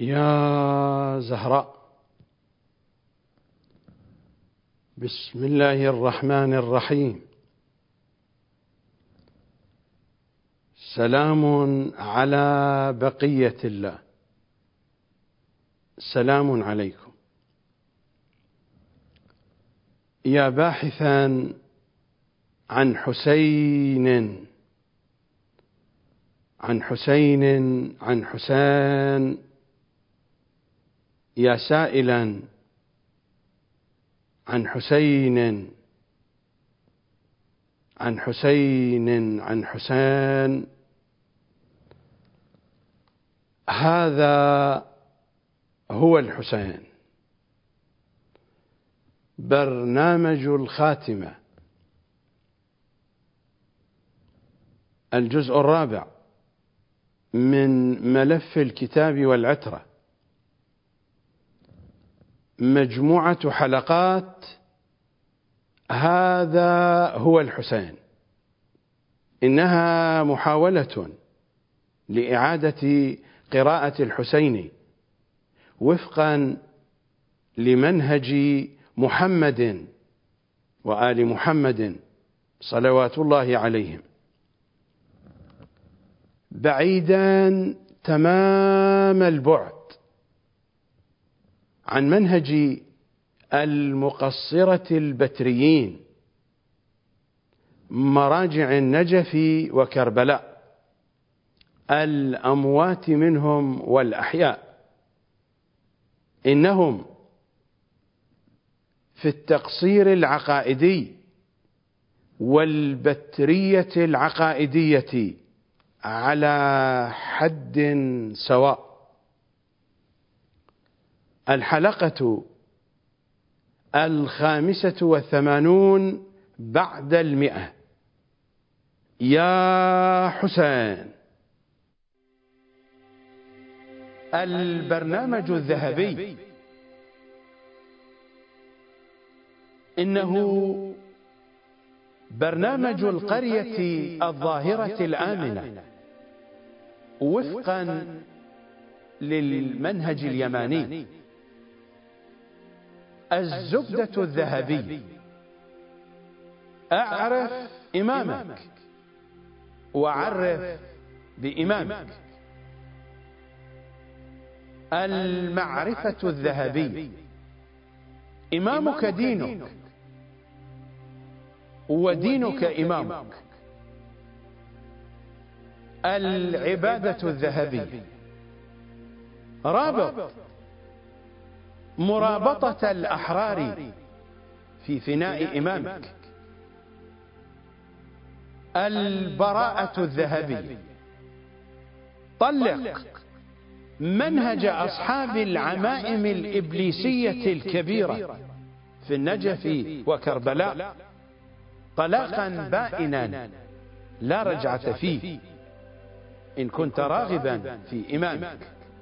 يا زهراء، بسم الله الرحمن الرحيم. سلام على بقية الله، سلام عليكم. يا باحثا عن حسين، عن حسين، عن حسين، يا سائلا عن حسين، عن حسين، عن حسين، هذا هو الحسين. برنامج الخاتمة، الجزء الرابع من ملف الكتاب والعترة، مجموعة حلقات هذا هو الحسين. إنها محاولة لإعادة قراءة الحسين وفقا لمنهج محمد وآل محمد صلوات الله عليهم، بعيدا تمام البعد عن منهج المقصرة البتريين، مراجع النجف وكربلاء، الأموات منهم والأحياء. إنهم في التقصير العقائدي والبترية العقائدية على حد سواء. الحلقة 85 بعد 100. يا حسين. البرنامج الذهبي، إنه برنامج القرية الظاهرة الآمنة وفقا للمنهج اليماني. الزبدة الذهبي، أعرف إمامك وعرف بإمامك. المعرفة الذهبي، إمامك دينك ودينك إمامك. العبادة الذهبي، رابط مرابطة الأحرار في فناء إمامك. البراءة الذهبي، طلق منهج أصحاب العمائم الإبليسية الكبيرة في النجف وكربلاء طلاقا بائنا لا رجعة فيه، إن كنت راغبا في إمامك.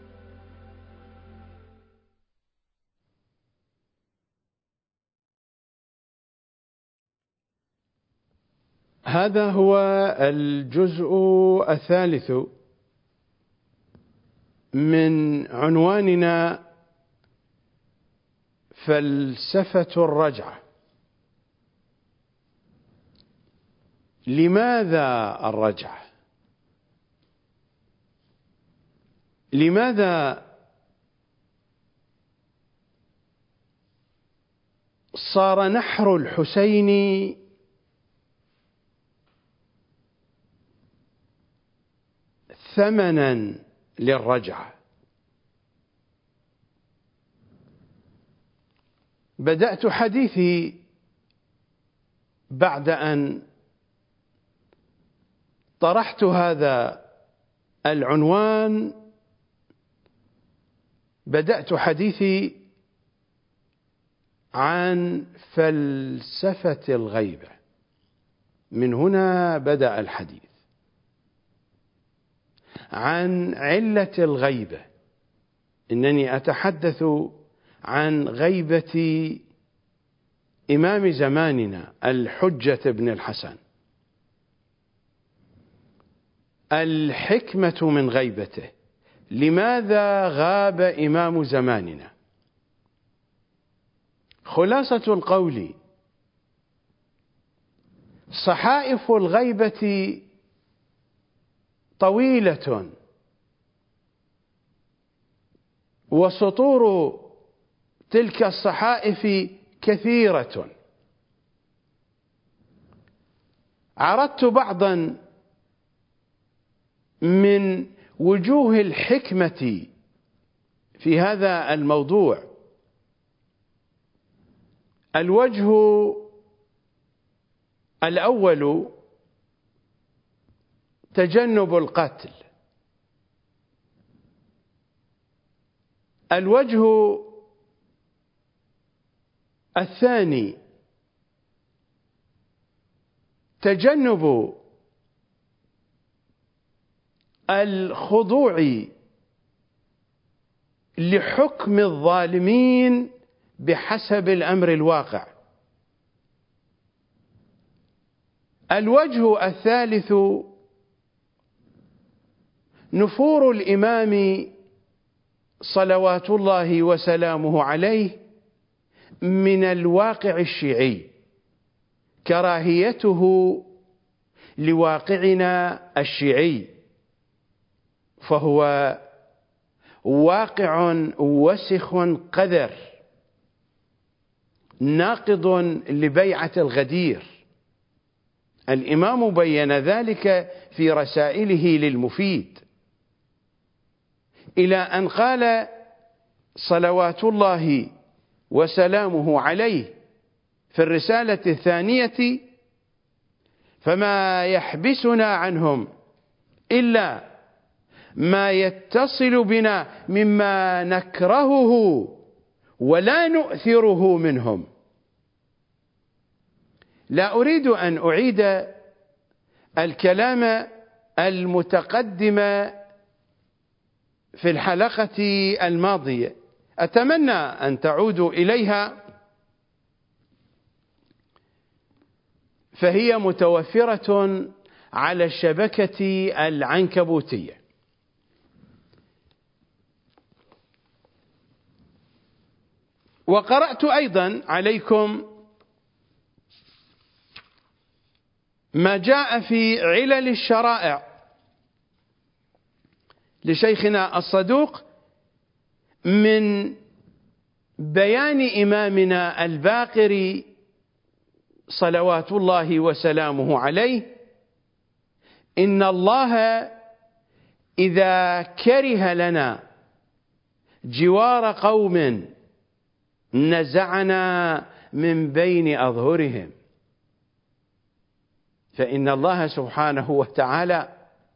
هذا هو الجزء الثالث من عنواننا فلسفة الرجعة. لماذا الرجعة؟ لماذا صار نحر الحسين ثمنا للرجعة؟ بدأت حديثي بعد أن طرحت هذا العنوان، بدأت حديثي عن فلسفة الغيبة. من هنا بدأ الحديث عن علة الغيبة. إنني أتحدث عن غيبة إمام زماننا الحجة بن الحسن. الحكمة من غيبته لماذا غاب إمام زماننا؟ خلاصة القول: صحائف الغيبة طويلة، وسطور تلك الصحائف كثيرة. عرضت بعضا من وجوه الحكمة في هذا الموضوع. الوجه الأول: تجنب القتل. الوجه الثاني: تجنب الخضوع لحكم الظالمين بحسب الأمر الواقع. الوجه الثالث: نفور الإمام صلوات الله وسلامه عليه من الواقع الشيعي، كراهيته لواقعنا الشيعي، فهو واقع وسخ قذر ناقض لبيعة الغدير. الإمام بين ذلك في رسائله للمفيد، إلى أن قال صلوات الله وسلامه عليه في الرسالة الثانية: فما يحبسنا عنهم إلا ما يتصل بنا مما نكرهه ولا نؤثره منهم. لا أريد أن أعيد الكلام المتقدم في الحلقة الماضية، أتمنى أن تعودوا إليها، فهي متوفرة على الشبكة العنكبوتية. وقرأت أيضا عليكم ما جاء في علل الشرائع لشيخنا الصدوق من بيان إمامنا الباقر صلوات الله وسلامه عليه: إن الله إذا كره لنا جوار قوم نزعنا من بين أظهرهم. فإن الله سبحانه وتعالى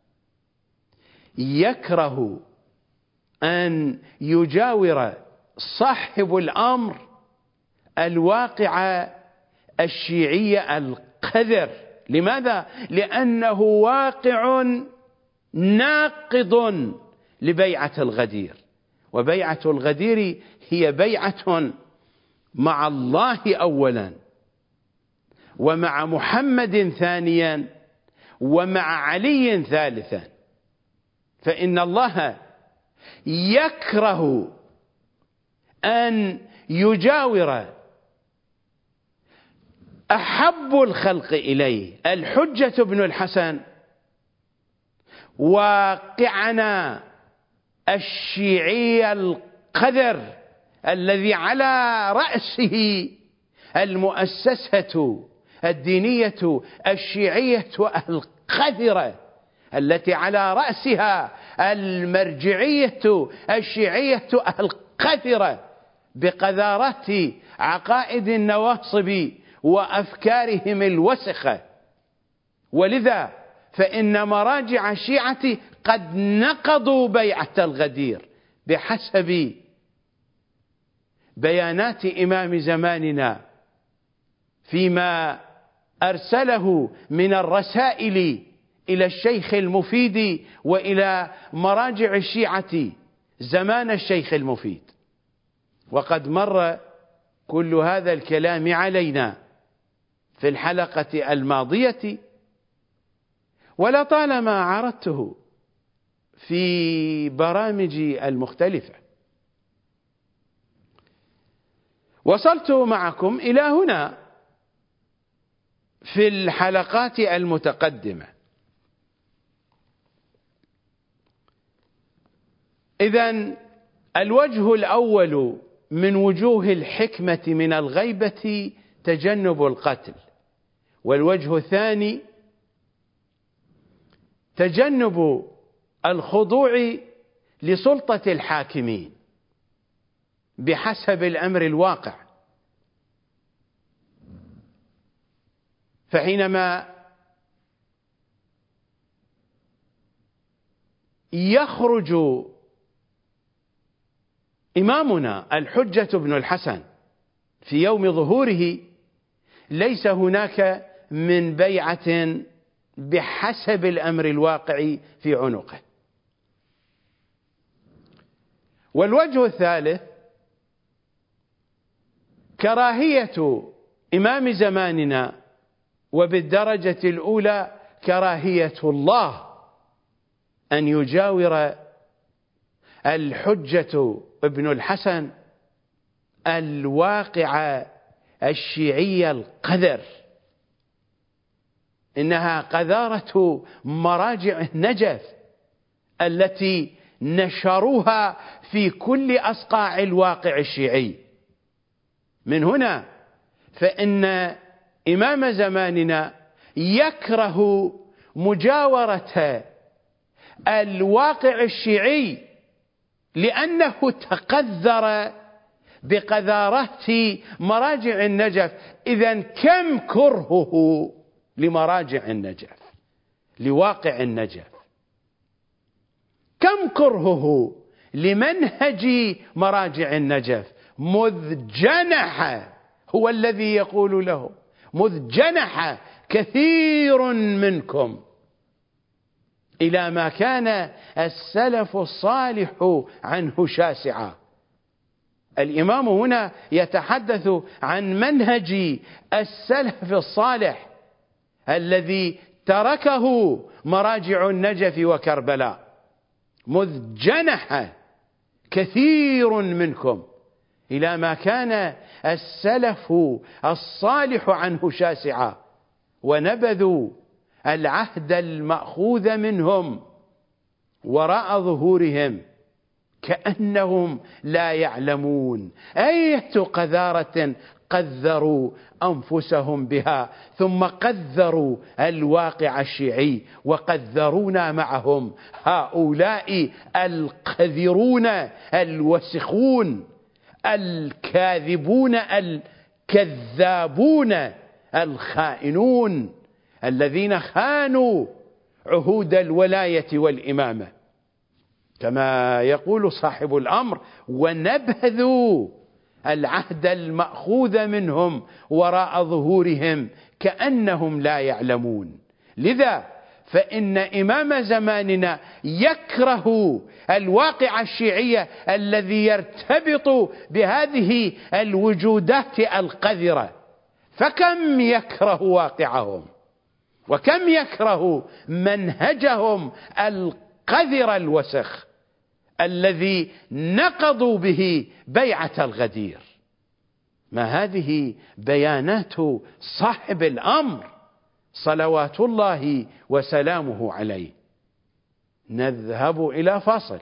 يكره أن يجاور صاحب الأمر الواقع الشيعي القذر. لماذا؟ لأنه واقع ناقض لبيعة الغدير، وبيعة الغدير هي بيعة مع الله أولا، ومع محمد ثانيا، ومع علي ثالثا. فإن الله يكره أن يجاور أحب الخلق إليه الحجة بن الحسن واقعنا الشيعي القذر الذي على رأسه المؤسسة الدينية الشيعية القذرة، التي على رأسها المرجعية الشيعية القذرة بقذارات عقائد النواصب وأفكارهم الوسخة. ولذا فإن مراجع الشيعة قد نقضوا بيعة الغدير بحسب بيانات إمام زماننا فيما أرسله من الرسائل إلى الشيخ المفيد وإلى مراجع الشيعة زمان الشيخ المفيد. وقد مر كل هذا الكلام علينا في الحلقة الماضية، ولطالما عرضته في برامجي المختلفة. وصلت معكم إلى هنا في الحلقات المتقدمة. إذن الوجه الأول من وجوه الحكمة من الغيبة تجنب القتل، والوجه الثاني تجنب الخضوع لسلطة الحاكمين بحسب الأمر الواقع. فحينما يخرج إمامنا الحجة بن الحسن في يوم ظهوره ليس هناك من بيعة بحسب الأمر الواقع في عنقه. والوجه الثالث كراهية إمام زماننا، وبالدرجة الأولى كراهية الله أن يجاور الحجة ابن الحسن الواقع الشيعي القذر. إنها قذارة مراجع النجف التي نشروها في كل أصقاع الواقع الشيعي. من هنا فإن إمام زماننا يكره مجاورة الواقع الشيعي لأنه تقذر بقذارة مراجع النجف. إذن كم كرهه لمراجع النجف، لواقع النجف، كم كرهه لمنهج مراجع النجف. مذ جنح، هو الذي يقول له مذ جنح كثير منكم إلى ما كان السلف الصالح عنه شاسعا. الإمام هنا يتحدث عن منهج السلف الصالح الذي تركه مراجع النجف وكربلاء. مذ جنح كثير منكم إلى ما كان السلف الصالح عنه شاسعا، ونبذوا العهد المأخوذ منهم وراء ظهورهم كأنهم لا يعلمون أية قذارة قذروا أنفسهم بها، ثم قذروا الواقع الشيعي وقذرونا معهم. هؤلاء القذرون الوسخون الكاذبون الكذابون الخائنون الذين خانوا عهود الولاية والإمامة، كما يقول صاحب الأمر: ونبذوا العهد المأخوذ منهم وراء ظهورهم كأنهم لا يعلمون. لذا فإن إمام زماننا يكره الواقع الشيعي الذي يرتبط بهذه الوجودات القذرة، فكم يكره واقعهم، وكم يكره منهجهم القذر الوسخ الذي نقضوا به بيعة الغدير. ما هذه بيانات صاحب الأمر صلوات الله وسلامه عليه. نذهب إلى فاصل.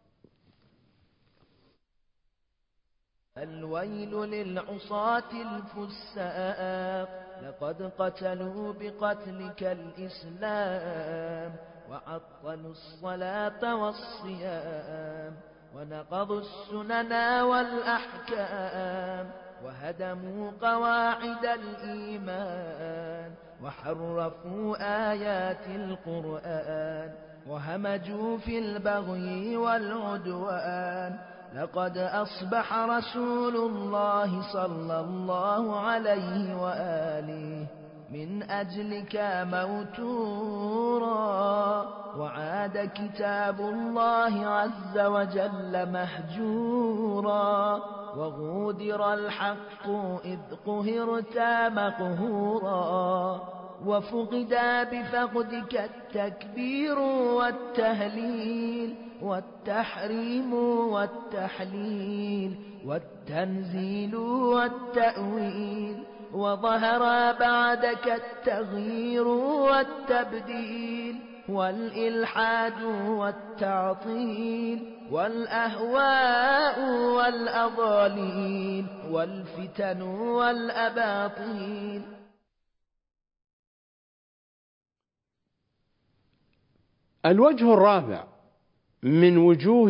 الويل للعصاة الفساق، لقد قتلوا بقتلك الإسلام، وعطلوا الصلاة والصيام، ونقضوا السنن والأحكام، وهدموا قواعد الإيمان، وحرفوا آيات القرآن، وهمجوا في البغي والعدوان. لقد أصبح رسول الله صلى الله عليه وآله من أجلك موتورا، وعاد كتاب الله عز وجل مهجورا، وغودر الحق إذ قهرت مقهورا. وفقدا بفقدك التكبير والتهليل والتحريم والتحليل والتنزيل والتأويل، وظهر بعدك التغيير والتبديل والإلحاد والتعطيل والأهواء والأضاليل والفتن والأباطيل. الوجه الرابع من وجوه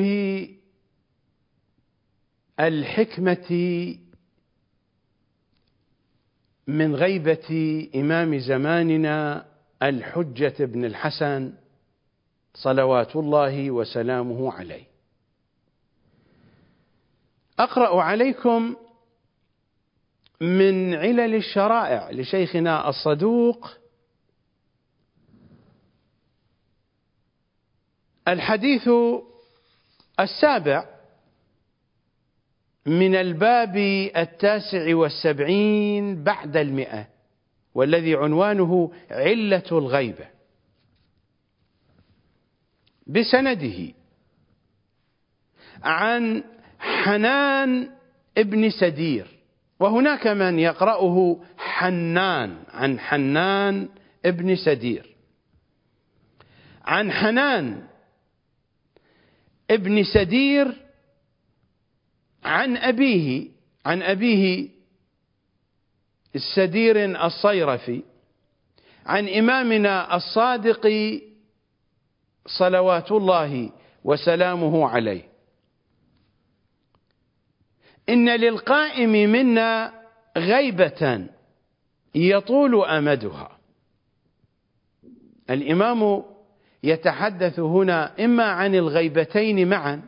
الحكمة من غيبة إمام زماننا الحجة بن الحسن صلوات الله وسلامه عليه. أقرأ عليكم من علل الشرائع لشيخنا الصدوق الحديث السابع من الباب 79 بعد 100، والذي عنوانه علة الغيبة، بسنده عن حنان ابن سدير، وهناك من يقرأه حنان، عن حنان ابن سدير، عن حنان ابن سدير عن أبيه السدير الصيرفي، عن إمامنا الصادق صلوات الله وسلامه عليه: إن للقائم منا غيبة يطول أمدها. الإمام يتحدث هنا إما عن الغيبتين معا،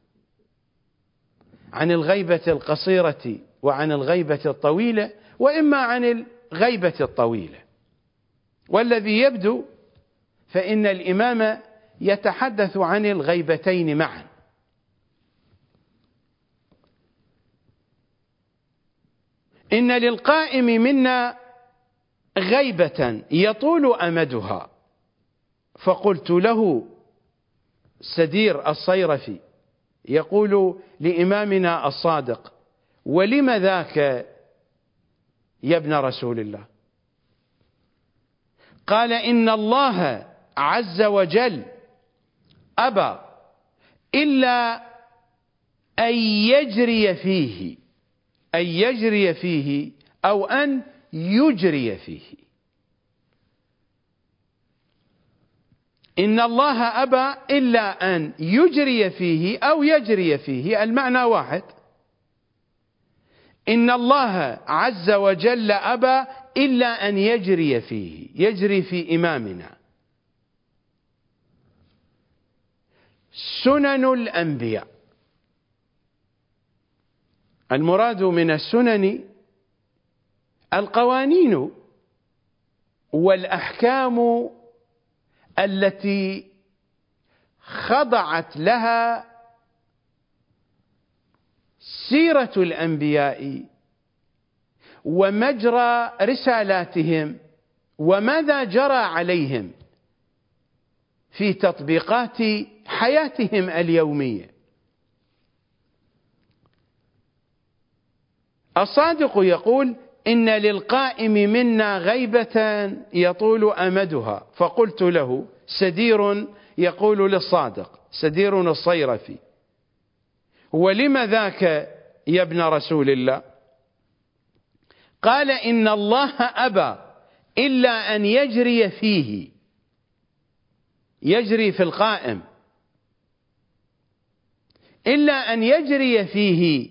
عن الغيبة القصيرة وعن الغيبة الطويلة، وإما عن الغيبة الطويلة. والذي يبدو فإن الإمام يتحدث عن الغيبتين معا. إن للقائم منا غيبة يطول أمدها. فقلت له سدير الصيرفي يقول لإمامنا الصادق: ولم ذاك يا ابن رسول الله؟ قال: إن الله عز وجل أبى إلا أن يجري فيه أو أن يجري فيه. إن الله أبى إلا أن يجري فيه أو يجري فيه، المعنى واحد. إن الله عز وجل أبى إلا أن يجري فيه، يجري في إمامنا سنن الأنبياء. المراد من السنن القوانين والأحكام التي خضعت لها سيرة الأنبياء ومجرى رسالاتهم وماذا جرى عليهم في تطبيقات حياتهم اليومية. الصادق يقول: إن للقائم منا غيبة يطول أمدها. فقلت له سدير يقول للصادق، سدير الصيرفي: ولم ذاك يا ابن رسول الله؟ قال: إن الله أبى إلا أن يجري فيه، يجري في القائم، إلا أن يجري فيه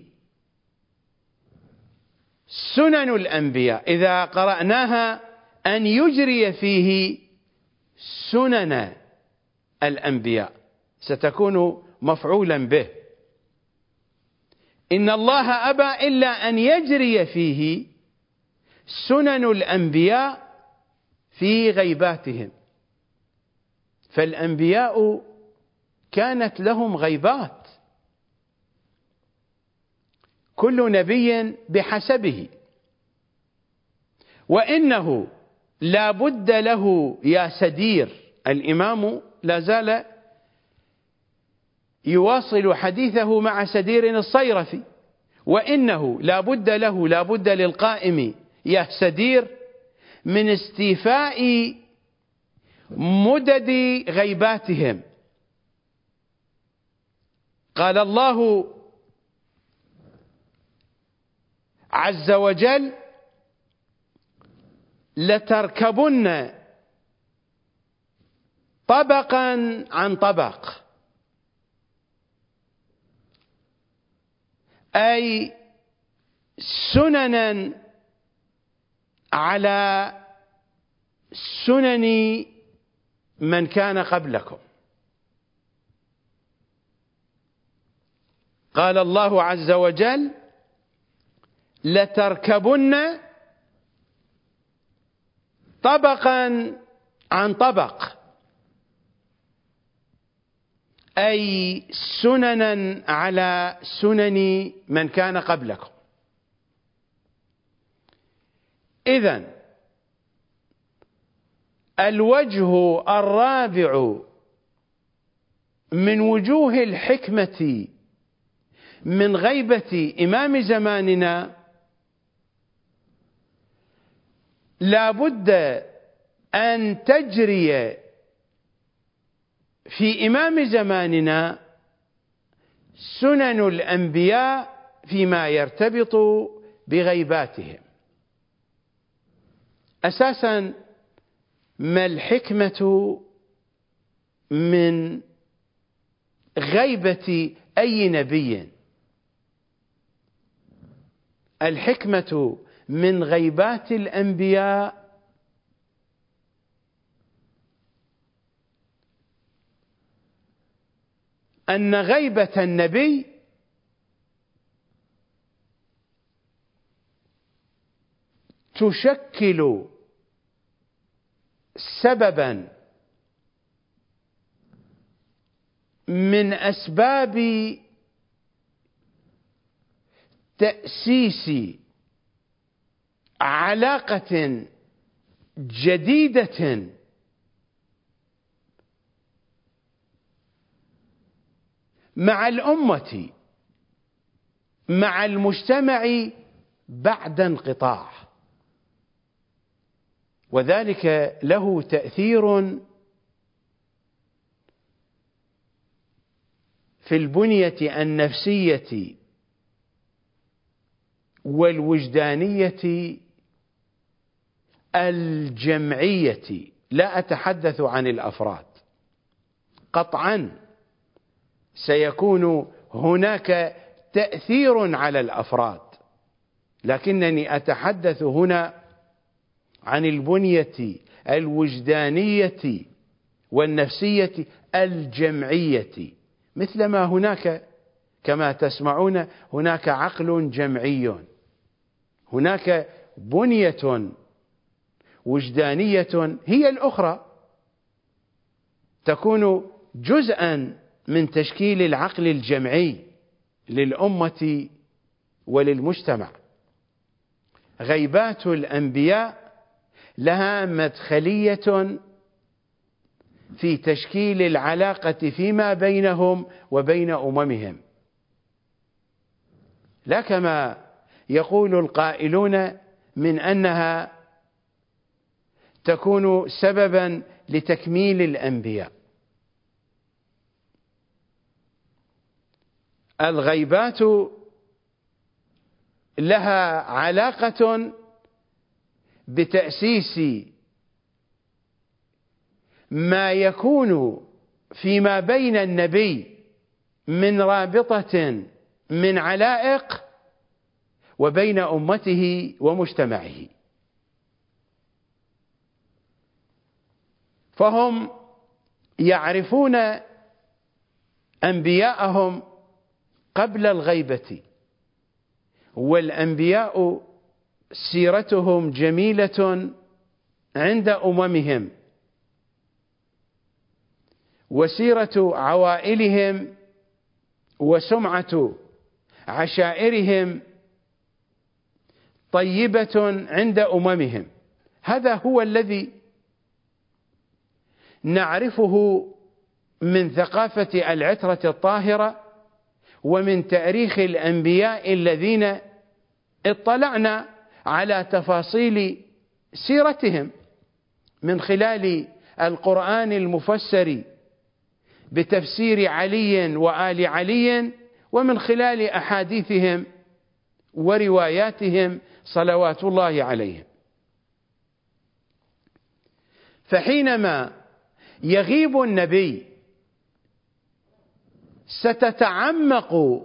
سنن الأنبياء. إذا قرأناها أن يجري فيه سنن الأنبياء ستكون مفعولا به. إن الله أبى إلا أن يجري فيه سنن الأنبياء في غيباتهم. فالأنبياء كانت لهم غيبات، كل نبي بحسبه، وإنه لا بد له يا سدير. الإمام لا زال يواصل حديثه مع سدير الصيرفي: وإنه لا بد له، لا بد للقائم يا سدير من استيفاء مدد غيباتهم. قال الله عز وجل: لتركبن طبقا عن طبق، أي سننا على سنن من كان قبلكم. قال الله عز وجل: لتركبن طبقا عن طبق، أي سننا على سنن من كان قبلكم. إذن الوجه الرابع من وجوه الحكمة من غيبة إمام زماننا: لا بد أن تجري في إمام زماننا سنن الأنبياء فيما يرتبط بغيباتهم. أساسا ما الحكمة من غيبة أي نبي؟ الحكمة من غيبات الأنبياء أن غيبة النبي تشكل سببا من أسباب تأسيس علاقة جديدة مع الأمة، مع المجتمع بعد انقطاع، وذلك له تأثير في البنية النفسية والوجدانية الجمعية. لا أتحدث عن الأفراد، قطعا سيكون هناك تأثير على الأفراد، لكنني أتحدث هنا عن البنية الوجدانية والنفسية الجمعية. مثلما هناك كما تسمعون هناك عقل جمعي، هناك بنية وجدانية هي الأخرى تكون جزءا من تشكيل العقل الجمعي للأمة وللمجتمع. غيبات الأنبياء لها مدخلية في تشكيل العلاقة فيما بينهم وبين أممهم، لا كما يقول القائلون من أنها تكون سببا لتكميل الأنبياء. الغيبات لها علاقة بتأسيس ما يكون فيما بين النبي من رابطة من علائق وبين أمته ومجتمعه. فهم يعرفون أنبياءهم قبل الغيبة، والأنبياء سيرتهم جميلة عند أممهم، وسيرة عوائلهم وسمعة عشائرهم طيبة عند أممهم. هذا هو الذي نعرفه من ثقافة العترة الطاهرة ومن تاريخ الأنبياء الذين اطلعنا على تفاصيل سيرتهم من خلال القرآن المفسر بتفسير علي وآل علي، ومن خلال أحاديثهم ورواياتهم صلوات الله عليهم. فحينما يغيب النبي ستتعمق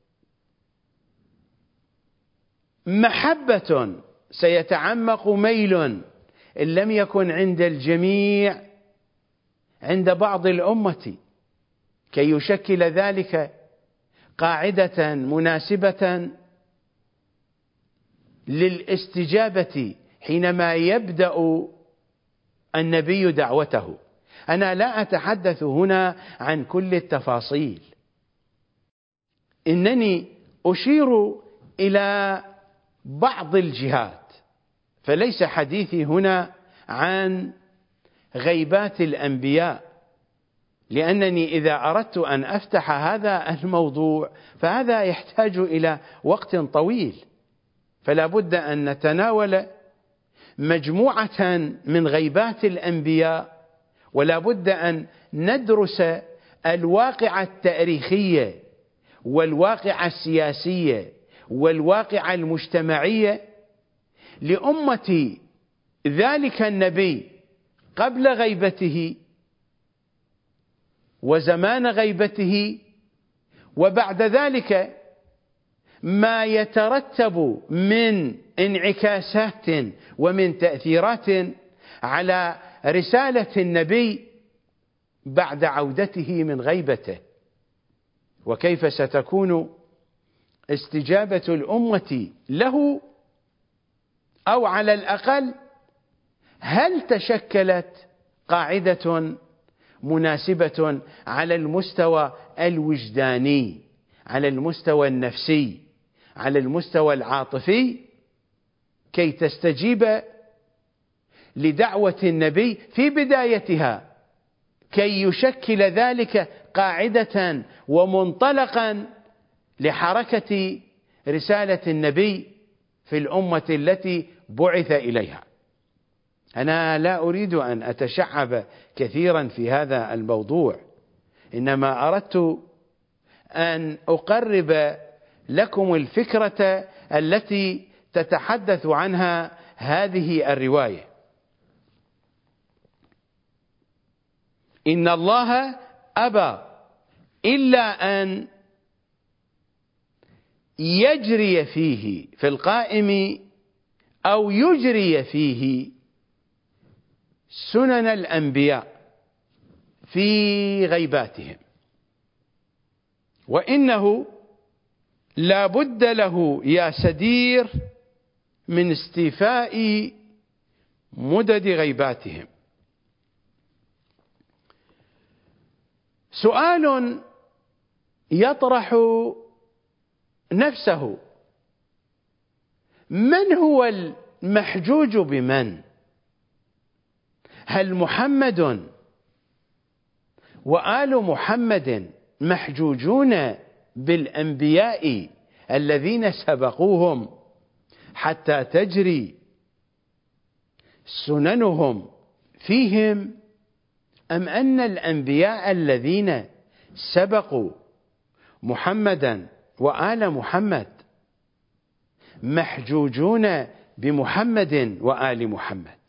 محبة، سيتعمق ميل إن لم يكن عند الجميع عند بعض الأمة، كي يشكل ذلك قاعدة مناسبة للاستجابة حينما يبدأ النبي دعوته. أنا لا أتحدث هنا عن كل التفاصيل، إنني أشير إلى بعض الجهات، فليس حديثي هنا عن غيبات الأنبياء، لأنني إذا أردت أن أفتح هذا الموضوع فهذا يحتاج إلى وقت طويل، فلا بد أن نتناول مجموعة من غيبات الأنبياء، ولا بد أن ندرس الواقع التاريخي والواقع السياسي والواقع المجتمعي لأمة ذلك النبي قبل غيبته وزمان غيبته، وبعد ذلك ما يترتب من انعكاسات ومن تأثيرات على رسالة النبي بعد عودته من غيبته، وكيف ستكون استجابة الأمة له، أو على الأقل هل تشكلت قاعدة مناسبة على المستوى الوجداني، على المستوى النفسي، على المستوى العاطفي، كي تستجيب لدعوة النبي في بدايتها، كي يشكل ذلك قاعدة ومنطلقا لحركة رسالة النبي في الأمة التي بعث إليها. أنا لا أريد أن أتشعب كثيرا في هذا الموضوع، إنما أردت أن أقرب لكم الفكرة التي تتحدث عنها هذه الرواية. إن الله أبى إلا أن يجري فيه في القائم أو يجري فيه سنن الأنبياء في غيباتهم، وإنه لا بد له يا سدير من استيفاء مدد غيباتهم. سؤال يطرح نفسه: من هو المحجوج بمن؟ هل محمد وآل محمد محجوجون بالأنبياء الذين سبقوهم حتى تجري سننهم فيهم، أم أن الأنبياء الذين سبقوا محمدا وآل محمد محجوجون بمحمد وآل محمد؟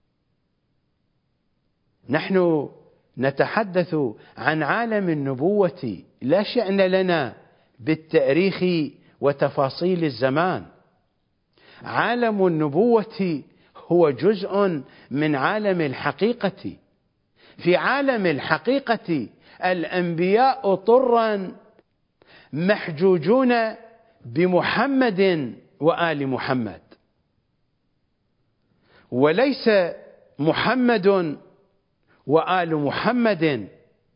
نحن نتحدث عن عالم النبوة، لا شأن لنا بالتاريخ وتفاصيل الزمان. عالم النبوة هو جزء من عالم الحقيقة. في عالم الحقيقة الأنبياء طرا محجوجون بمحمد وآل محمد، وليس محمد وآل محمد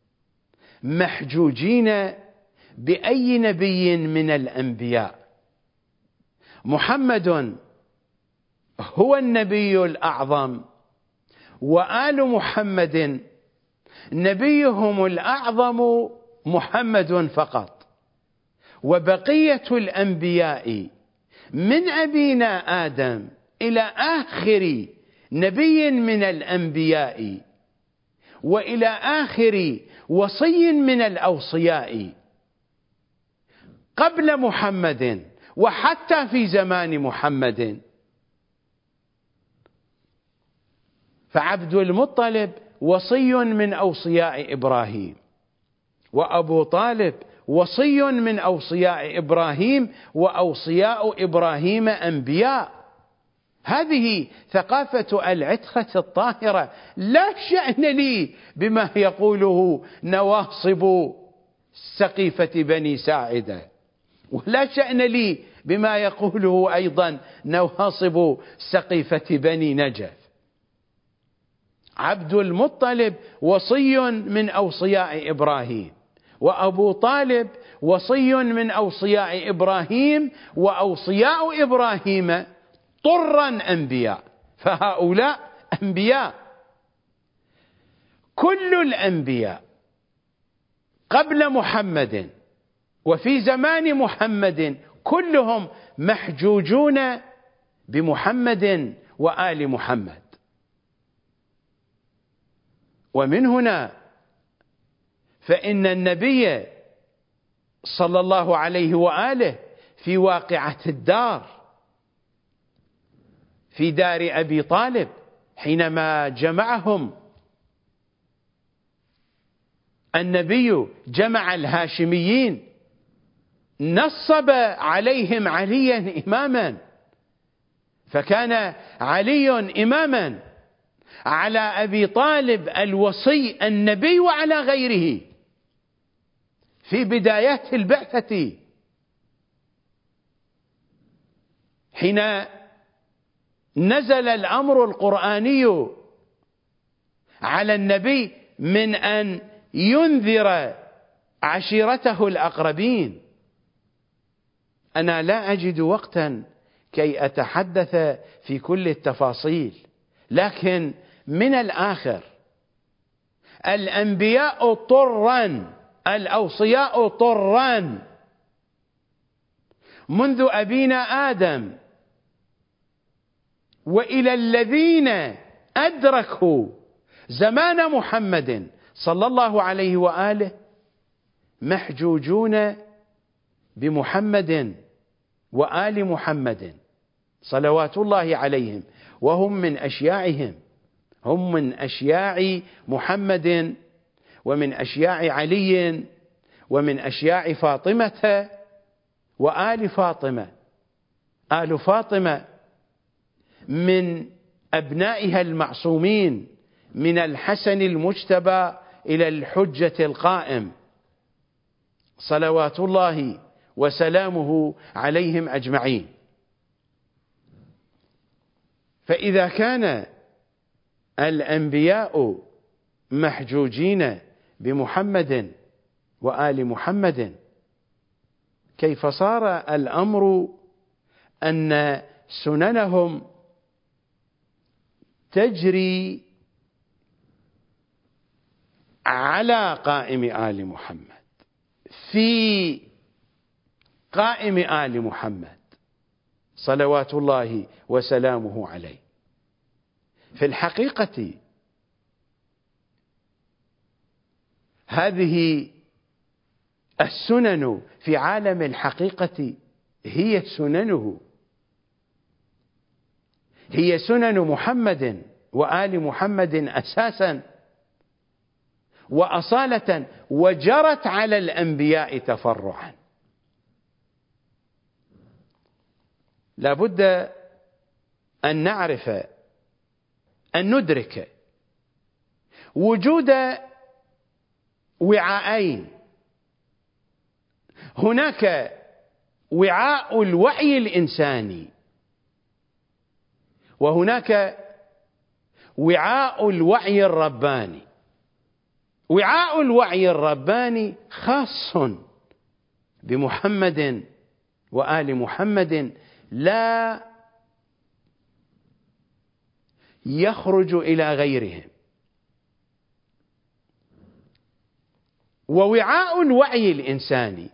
محجوجين بأي نبي من الأنبياء. محمد هو النبي الأعظم، وآل محمد نبيهم الأعظم محمد فقط، وبقية الأنبياء من أبينا آدم إلى آخر نبي من الأنبياء وإلى آخر وصي من الأوصياء قبل محمد وحتى في زمان محمد. فعبد المطلب وصي من أوصياء إبراهيم، وأبو طالب وصي من أوصياء إبراهيم، وأوصياء إبراهيم أنبياء. هذه ثقافة العترة الطاهرة، لا شأن لي بما يقوله نواصب سقيفة بني ساعدة، ولا شأن لي بما يقوله أيضا نواصب سقيفة بني نجف. عبد المطلب وصي من أوصياء إبراهيم، وأبو طالب وصي من أوصياء إبراهيم، وأوصياء إبراهيم طرا أنبياء، فهؤلاء أنبياء. كل الأنبياء قبل محمد وفي زمان محمد كلهم محجوجون بمحمد وآل محمد. ومن هنا فإن النبي صلى الله عليه وآله في واقعة الدار، في دار أبي طالب، حينما جمعهم النبي جمع الهاشميين، نصب عليهم عليا إماما، فكان علي إماما على أبي طالب الوصي النبي وعلى غيره في بدايات البعثة، حين نزل الأمر القرآني على النبي من أن ينذر عشيرته الأقربين. أنا لا أجد وقتا كي أتحدث في كل التفاصيل، لكن من الآخر الأنبياء طرا، الأوصياء طرا، منذ أبينا آدم وإلى الذين أدركوا زمان محمد صلى الله عليه وآله محجوجون بمحمد وآل محمد صلوات الله عليهم، وهم من أشياعهم، هم من أشياع محمد ومن أشياع علي ومن أشياع فاطمة وآل فاطمة. آل فاطمة من أبنائها المعصومين، من الحسن المجتبى إلى الحجة القائم صلوات الله وسلامه عليهم أجمعين. فإذا كان الأنبياء محجوجين بمحمد وآل محمد، كيف صار الأمر أن سننهم تجري على قائم آل محمد، في قائم آل محمد صلوات الله وسلامه عليه؟ في الحقيقة هذه السنن في عالم الحقيقة هي سننه، هي سنن محمد وآل محمد أساسا وأصالة، وجرت على الأنبياء تفرعا. لا بد أن نعرف، أن ندرك وجود وعاءين، هناك وعاء الوعي الإنساني، وهناك وعاء الوعي الرباني. وعاء الوعي الرباني خاص بمحمد وآل محمد، لا يخرج إلى غيرهم. ووعاء الوعي الإنساني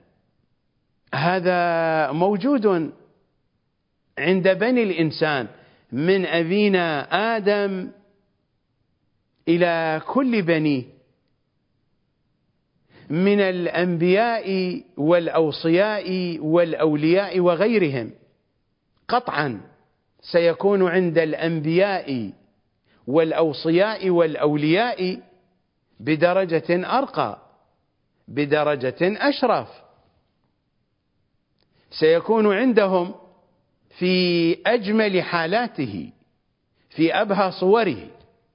هذا موجود عند بني الإنسان من أبينا آدم إلى كل بنيه، من الأنبياء والأوصياء والأولياء وغيرهم. قطعا سيكون عند الأنبياء والأوصياء والأولياء بدرجة أرقى، بدرجة أشرف، سيكون عندهم في أجمل حالاته، في أبهى صوره،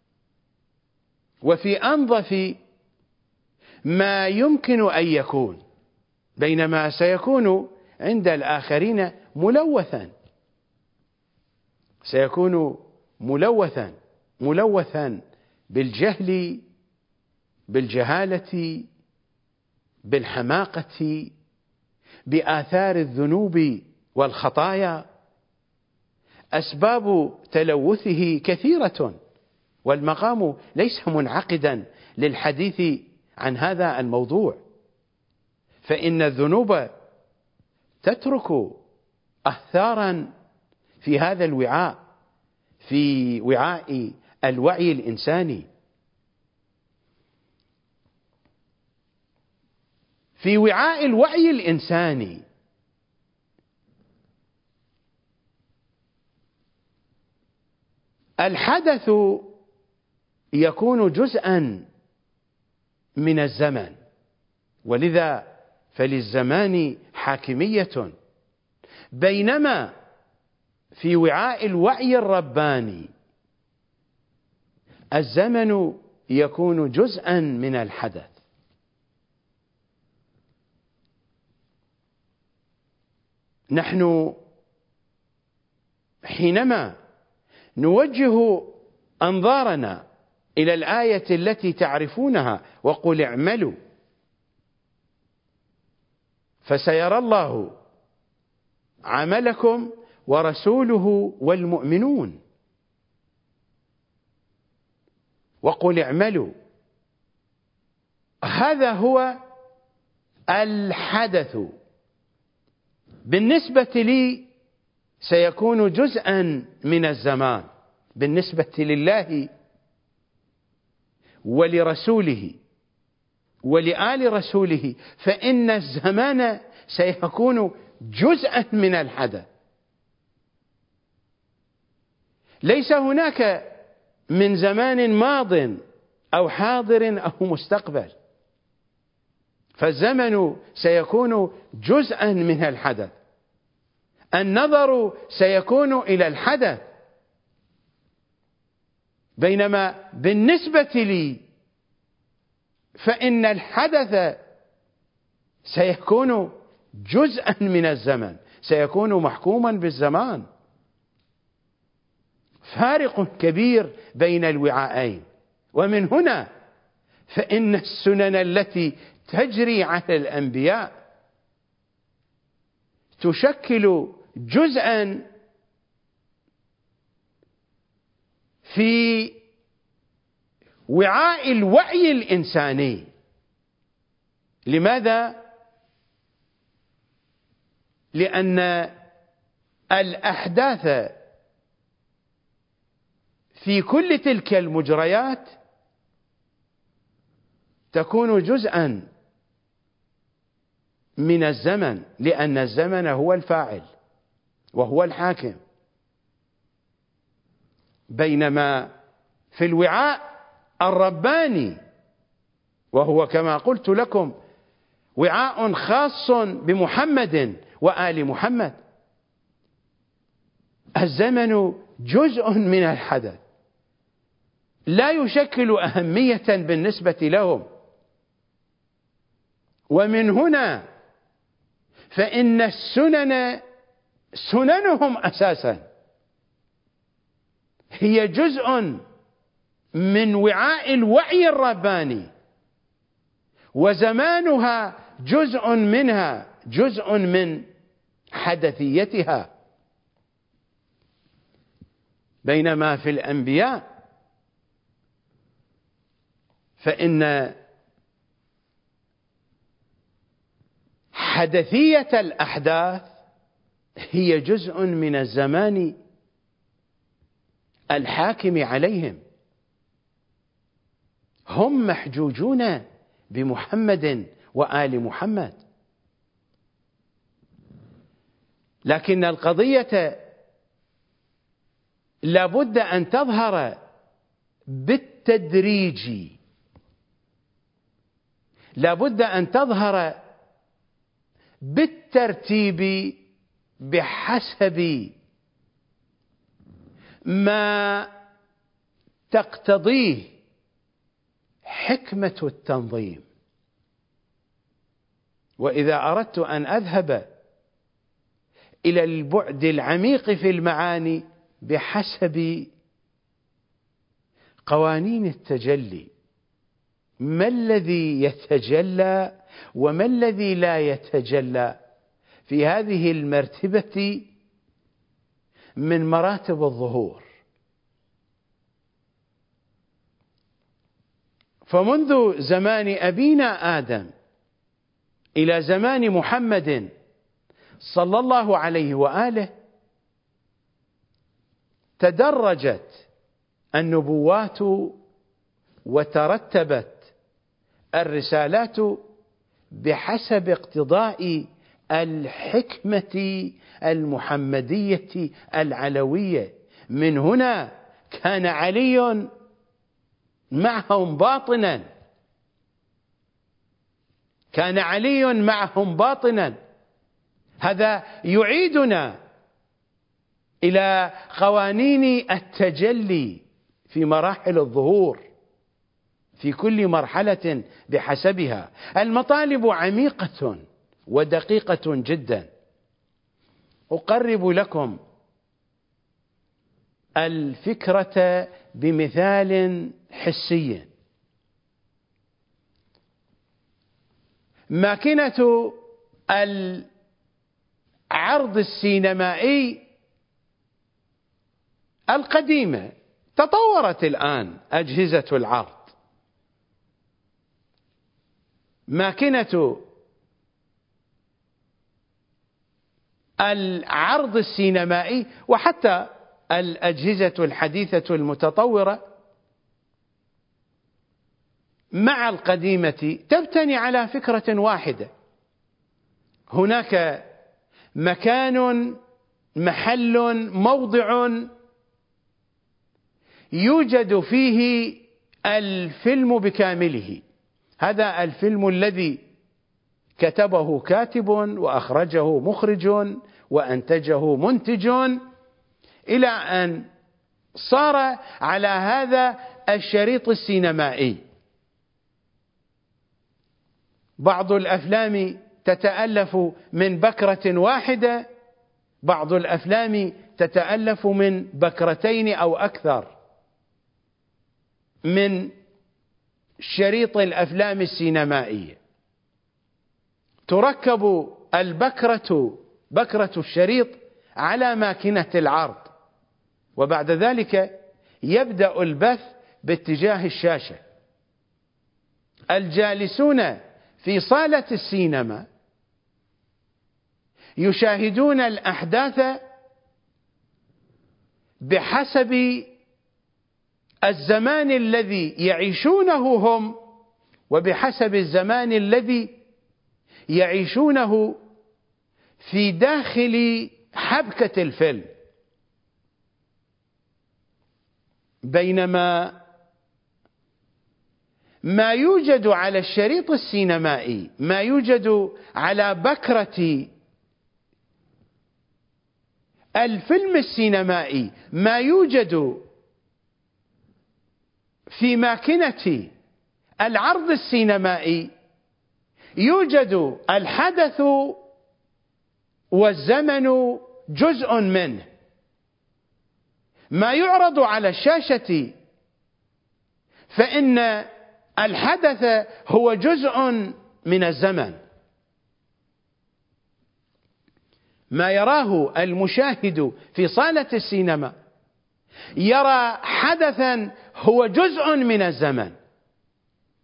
وفي أنظف ما يمكن أن يكون، بينما سيكون عند الآخرين ملوثا، سيكون ملوثا بالجهل، بالجهالة، بالحماقة، بآثار الذنوب والخطايا. أسباب تلوثه كثيرة، والمقام ليس منعقدا للحديث عن هذا الموضوع، فإن الذنوب تترك أثارا في هذا الوعاء، في وعاء الوعي الإنساني. في وعاء الوعي الإنساني الحدث يكون جزءا من الزمن، ولذا فللزمان حاكمية، بينما في وعاء الوعي الرباني الزمن يكون جزءا من الحدث. نحن حينما نوجه أنظارنا إلى الآية التي تعرفونها وقل اعملوا فسيرى الله عملكم ورسوله والمؤمنون، وقل اعملوا، هذا هو الحدث. بالنسبة لي سيكون جزءا من الزمان، بالنسبة لله ولرسوله ولآل رسوله فإن الزمان سيكون جزءا من الحدث. ليس هناك من زمان ماض أو حاضر أو مستقبل، فالزمن سيكون جزءا من الحدث. النظر سيكون إلى الحدث، بينما بالنسبة لي فإن الحدث سيكون جزءا من الزمن، سيكون محكوما بالزمان. فارق كبير بين الوعاءين. ومن هنا فإن السنن التي تجري على الأنبياء تشكل جزءا في وعاء الوعي الإنساني. لماذا؟ لأن الأحداث في كل تلك المجريات تكون جزءا من الزمن، لأن الزمن هو الفاعل وهو الحاكم. بينما في الوعاء الرباني، وهو كما قلت لكم وعاء خاص بمحمد وآل محمد، الزمن جزء من الحدث لا يشكل أهمية بالنسبة لهم. ومن هنا فإن السنن سننهم أساسا هي جزء من وعاء الوعي الرباني، وزمانها جزء منها، جزء من حدثيتها. بينما في الأنبياء فإن حدثية الأحداث هي جزء من الزمان الحاكم عليهم، هم محجوجون بمحمد وآل محمد، لكن القضية لابد أن تظهر بالتدريج، لابد أن تظهر بالترتيب بحسب ما تقتضيه حكمة التنظيم. وإذا أردت أن أذهب إلى البعد العميق في المعاني بحسب قوانين التجلي، ما الذي يتجلى وما الذي لا يتجلى في هذه المرتبة من مراتب الظهور. فمنذ زمان أبينا آدم إلى زمان محمد صلى الله عليه وآله تدرجت النبوات وترتبت الرسالات بحسب اقتضاء الحكمة المحمدية العلوية. من هنا كان علي معهم باطنا، كان علي معهم باطنا. هذا يعيدنا إلى قوانين التجلي في مراحل الظهور، في كل مرحلة بحسبها. المطالب عميقة ودقيقة جدا. أقرب لكم الفكرة بمثال حسي. ماكنة العرض السينمائي القديمة تطورت الآن أجهزة العرض. ماكنة العرض السينمائي وحتى الأجهزة الحديثة المتطورة مع القديمة تبتني على فكرة واحدة. هناك مكان، محل، موضع يوجد فيه الفيلم بكامله. هذا الفيلم الذي كتبه كاتب وأخرجه مخرج وأنتجه منتج، إلى أن صار على هذا الشريط السينمائي. بعض الأفلام تتألف من بكرة واحدة، بعض الأفلام تتألف من بكرتين أو أكثر من شريط الأفلام السينمائية. تركب بكرة الشريط على ماكنة العرض، وبعد ذلك يبدأ البث باتجاه الشاشة. الجالسون في صالة السينما يشاهدون الأحداث بحسب الزمان الذي يعيشونه هم، وبحسب الزمان الذي يعيشونه في داخل حبكة الفيلم. بينما ما يوجد على الشريط السينمائي، ما يوجد على بكرة الفيلم السينمائي، ما يوجد في ماكنة العرض السينمائي، يوجد الحدث والزمن جزء منه. ما يعرض على الشاشة فإن الحدث هو جزء من الزمن. ما يراه المشاهد في صالة السينما يرى حدثا هو جزء من الزمن.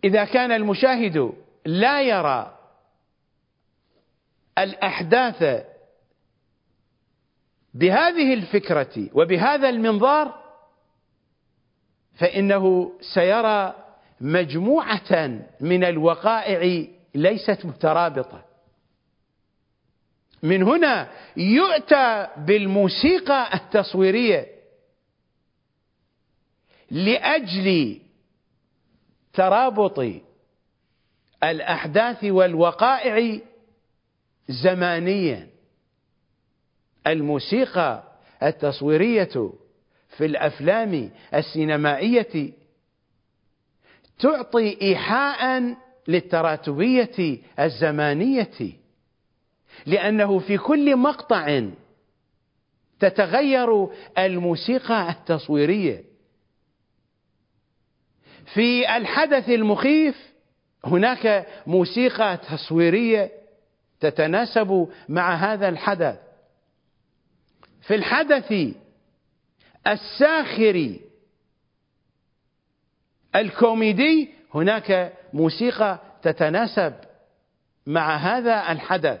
إذا كان المشاهد لا يرى الأحداث بهذه الفكرة وبهذا المنظار، فإنه سيرى مجموعة من الوقائع ليست مترابطة. من هنا يؤتى بالموسيقى التصويرية لأجل ترابط الأحداث والوقائع زمانيا. الموسيقى التصويرية في الأفلام السينمائية تعطي إيحاء للتراتبية الزمانية، لأنه في كل مقطع تتغير الموسيقى التصويرية. في الحدث المخيف هناك موسيقى تصويرية تتناسب مع هذا الحدث. في الحدث الساخر الكوميدي هناك موسيقى تتناسب مع هذا الحدث.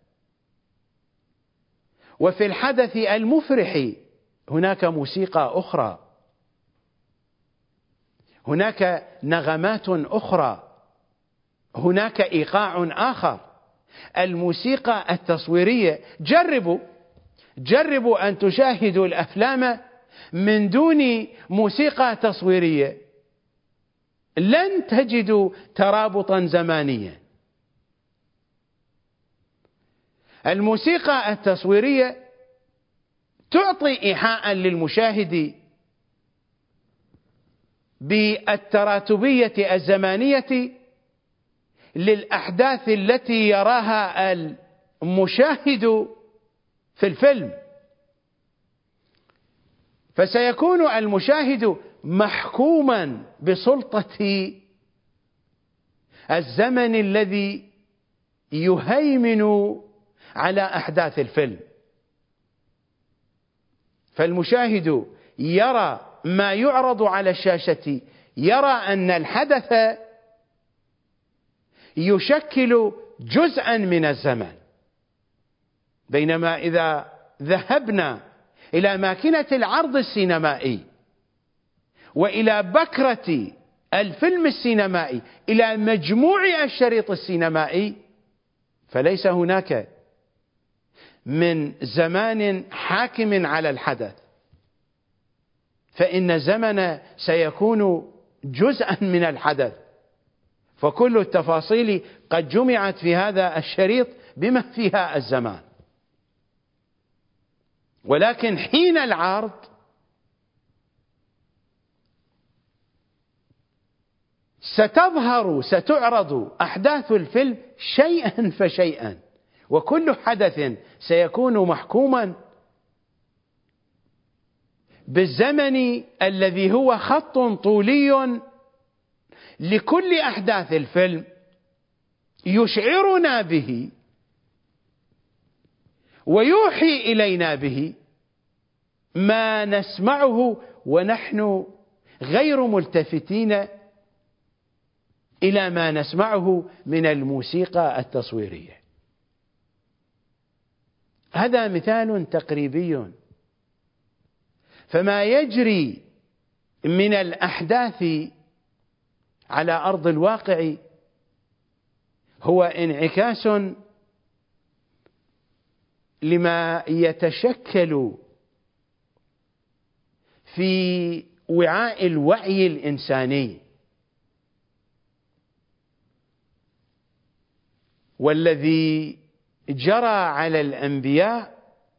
وفي الحدث المفرح هناك موسيقى أخرى، هناك نغمات أخرى، هناك إيقاع آخر. الموسيقى التصويرية، جربوا أن تشاهدوا الأفلام من دون موسيقى تصويرية، لن تجدوا ترابطا زمانيا. الموسيقى التصويرية تعطي إيحاء للمشاهد بالتراتبية الزمانية للأحداث التي يراها المشاهد في الفيلم، فسيكون المشاهد محكوما بسلطة الزمن الذي يهيمن على أحداث الفيلم. فالمشاهد يرى ما يعرض على الشاشة، يرى أن الحدث يشكل جزءا من الزمن. بينما إذا ذهبنا إلى ماكينة العرض السينمائي وإلى بكرة الفيلم السينمائي، إلى مجموع الشريط السينمائي، فليس هناك من زمان حاكم على الحدث، فإن الزمن سيكون جزءا من الحدث، فكل التفاصيل قد جمعت في هذا الشريط بما فيها الزمان. ولكن حين العرض ستعرض أحداث الفيلم شيئا فشيئا، وكل حدث سيكون محكوما بالزمن الذي هو خط طولي لكل أحداث الفيلم يشعرنا به ويوحي إلينا به ما نسمعه ونحن غير ملتفتين إلى ما نسمعه من الموسيقى التصويرية. هذا مثال تقريبي. فما يجري من الأحداث على أرض الواقع هو انعكاس لما يتشكل في وعاء الوعي الإنساني، والذي جرى على الأنبياء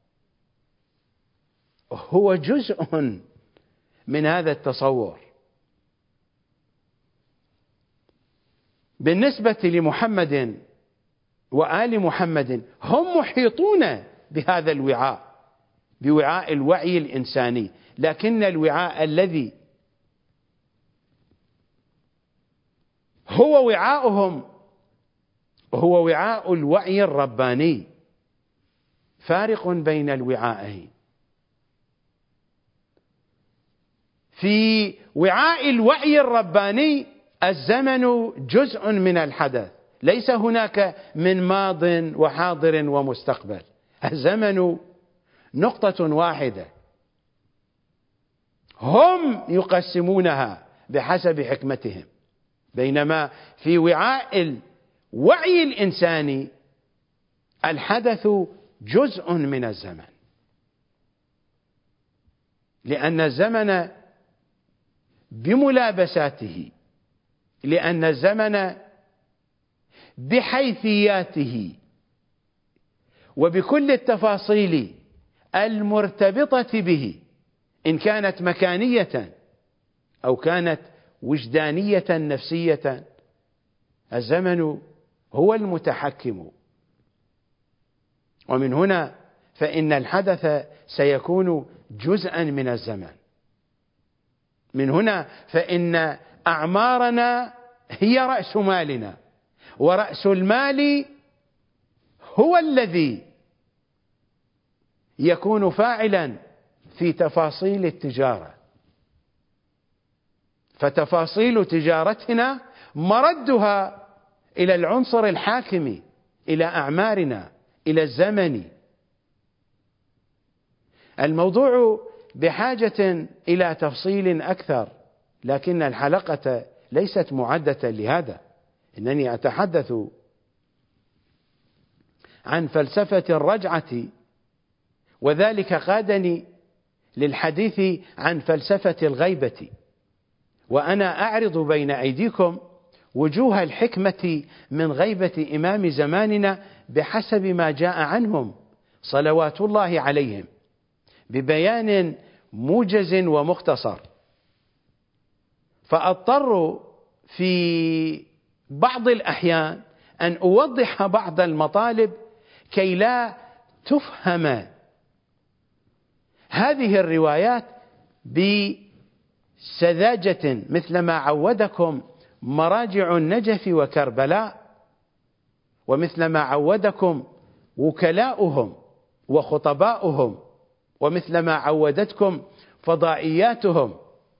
هو جزء من هذا التصور. بالنسبة لمحمد وآل محمد هم محيطون بهذا الوعاء، بوعاء الوعي الإنساني، لكن الوعاء الذي هو وعاؤهم هو وعاء الوعي الرباني. فارق بين الوعاءين. في وعاء الوعي الرباني الزمن جزء من الحدث، ليس هناك من ماض وحاضر ومستقبل، الزمن نقطة واحدة هم يقسمونها بحسب حكمتهم، بينما في وعاء الوعي الإنساني الحدث جزء من الزمن، لأن الزمن بملابساته، لأن الزمن بحيثياته وبكل التفاصيل المرتبطة به، إن كانت مكانية أو كانت وجدانية نفسية، الزمن هو المتحكم. ومن هنا فإن الحدث سيكون جزءا من الزمن. من هنا فإن أعمارنا هي رأس مالنا، ورأس المال هو الذي يكون فاعلا في تفاصيل التجارة، فتفاصيل تجارتنا مردها إلى العنصر الحاكم، إلى أعمارنا، إلى الزمن. الموضوع بحاجة إلى تفصيل أكثر، لكن الحلقة ليست معدة لهذا. إنني أتحدث عن فلسفة الرجعة، وذلك قادني للحديث عن فلسفة الغيبة، وأنا أعرض بين أيديكم وجوه الحكمة من غيبة إمام زماننا بحسب ما جاء عنهم صلوات الله عليهم، ببيان موجز ومختصر. فأضطر في بعض الأحيان أن أوضح بعض المطالب كي لا تفهم هذه الروايات بسذاجة، مثلما عودكم مراجع النجف وكربلاء، ومثلما عودكم وكلاؤهم وخطباؤهم، ومثلما عودتكم فضائياتهم.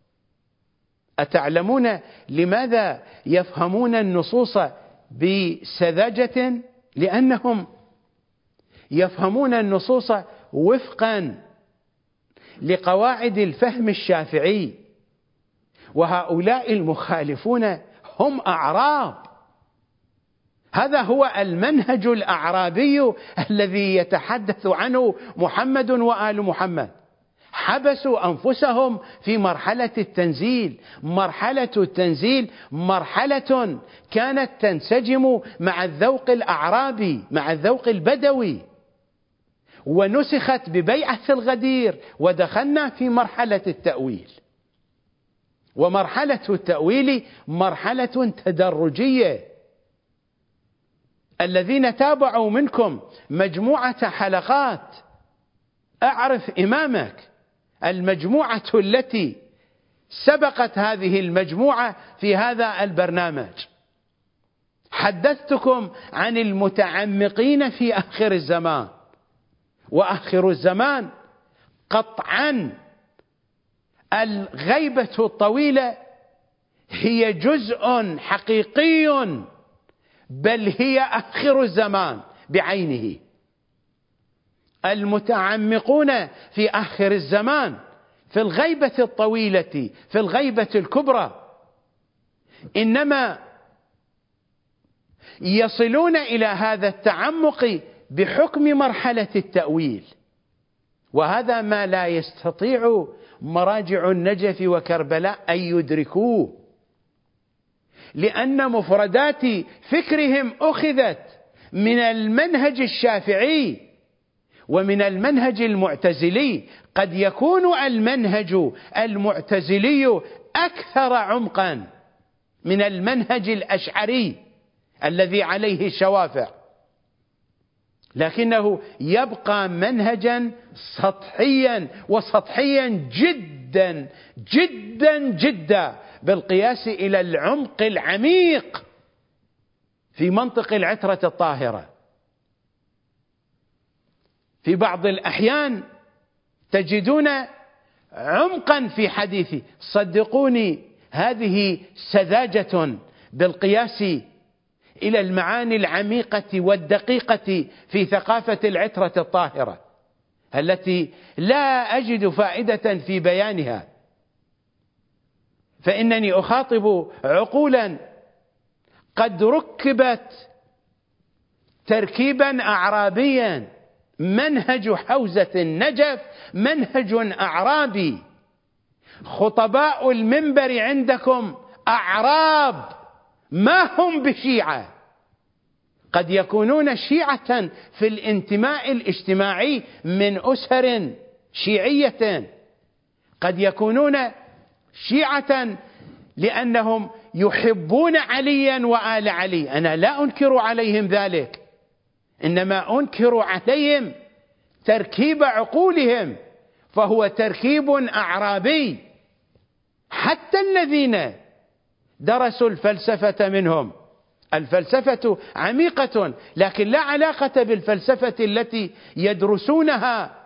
أتعلمون لماذا يفهمون النصوص بسذاجة؟ لأنهم يفهمون النصوص وفقا لقواعد الفهم الشافعي، وهؤلاء المخالفون هم أعراب. هذا هو المنهج الأعرابي الذي يتحدث عنه محمد وآل محمد. حبسوا أنفسهم في مرحلة التنزيل. مرحلة التنزيل مرحلة كانت تنسجم مع الذوق الأعرابي، مع الذوق البدوي، ونسخت ببيعة الغدير، ودخلنا في مرحلة التأويل. ومرحلة التأويل مرحلة تدرجية. الذين تابعوا منكم مجموعة حلقات أعرف إمامك، المجموعة التي سبقت هذه المجموعة في هذا البرنامج، حدثتكم عن المتعمقين في آخر الزمان. وآخر الزمان قطعا الغيبة الطويلة هي جزء حقيقي، بل هي آخر الزمان بعينه. المتعمقون في آخر الزمان في الغيبة الطويلة، في الغيبة الكبرى، إنما يصلون إلى هذا التعمق بحكم مرحلة التأويل، وهذا ما لا يستطيع مراجع النجف وكربلاء أن يدركوه، لأن مفردات فكرهم أخذت من المنهج الشافعي ومن المنهج المعتزلي. قد يكون المنهج المعتزلي أكثر عمقا من المنهج الأشعري الذي عليه الشوافع، لكنه يبقى منهجا سطحيا، وسطحيا جدا جدا جدا بالقياس إلى العمق العميق في منطق العترة الطاهرة. في بعض الأحيان تجدون عمقا في حديثي. صدقوني هذه سذاجة بالقياس إلى المعاني العميقة والدقيقة في ثقافة العترة الطاهرة التي لا أجد فائدة في بيانها، فإنني أخاطب عقولا قد ركبت تركيبا أعرابيا. منهج حوزة النجف منهج أعرابي. خطباء المنبر عندكم أعراب ما هم بشيعة، قد يكونون شيعة في الانتماء الاجتماعي من أسر شيعية، قد يكونون شيعة لأنهم يحبون عليا وآل علي، أنا لا أنكر عليهم ذلك، إنما أنكر عليهم تركيب عقولهم، فهو تركيب أعرابي. حتى الذين درسوا الفلسفة منهم، الفلسفة عميقة لكن لا علاقة بالفلسفة التي يدرسونها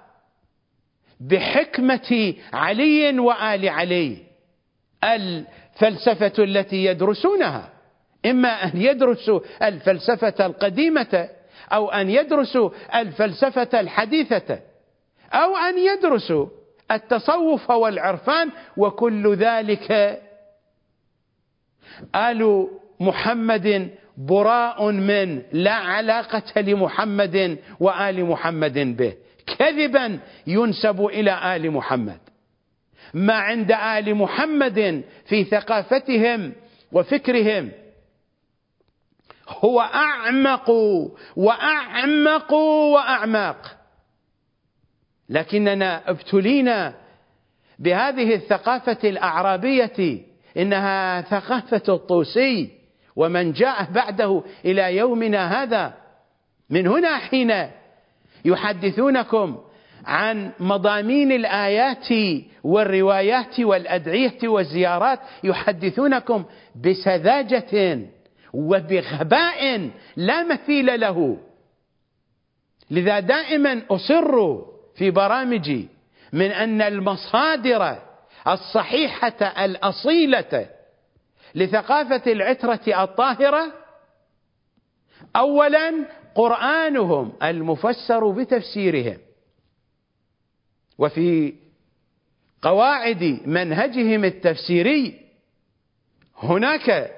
بحكمة علي وآل علي. الفلسفة التي يدرسونها إما أن يدرسوا الفلسفة القديمة أو أن يدرسوا الفلسفة الحديثة أو أن يدرسوا التصوف والعرفان، وكل ذلك آل محمد براء من، لا علاقة لمحمد وآل محمد به، كذبا ينسب إلى آل محمد. ما عند آل محمد في ثقافتهم وفكرهم هو أعمق وأعمق وأعمق، لكننا ابتلينا بهذه الثقافة الأعرابية، إنها ثقافة الطوسي ومن جاء بعده إلى يومنا هذا. من هنا حين يحدثونكم عن مضامين الآيات والروايات والأدعية والزيارات يحدثونكم بسذاجة وبغباء لا مثيل له. لذا دائما أصر في برامجي من أن المصادر الصحيحة الأصيلة لثقافة العترة الطاهرة أولا قرآنهم المفسر بتفسيرهم، وفي قواعد منهجهم التفسيري هناك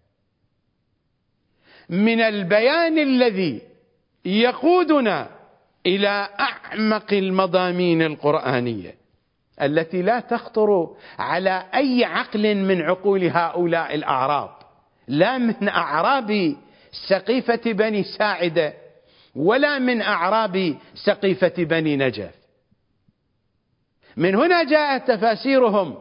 من البيان الذي يقودنا إلى أعمق المضامين القرآنية التي لا تخطر على أي عقل من عقول هؤلاء الأعراب، لا من أعراب سقيفة بني ساعدة ولا من أعراب سقيفة بني نجف. من هنا جاءت تفاسيرهم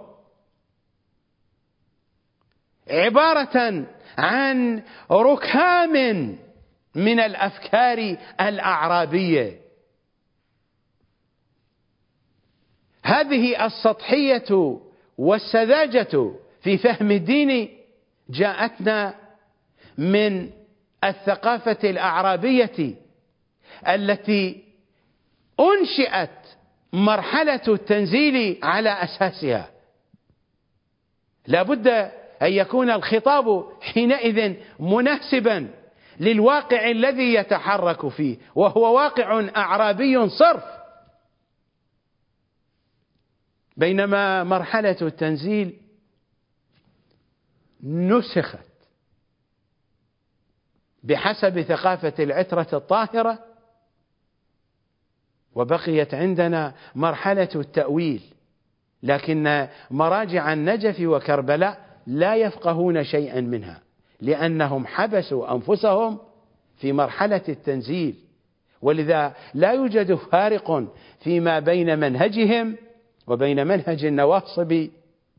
عبارة عن ركام من الأفكار الأعرابية. هذه السطحية والسذاجة في فهم الدين جاءتنا من الثقافة الأعرابية التي أنشئت مرحلة التنزيل على أساسها. لا بد أن يكون الخطاب حينئذ مناسبا للواقع الذي يتحرك فيه، وهو واقع أعرابي صرف. بينما مرحلة التنزيل نسخت بحسب ثقافة العترة الطاهرة، وبقيت عندنا مرحلة التأويل، لكن مراجع النجف وكربلاء لا يفقهون شيئا منها، لأنهم حبسوا أنفسهم في مرحلة التنزيل، ولذا لا يوجد فارق فيما بين منهجهم وبين منهج النواصب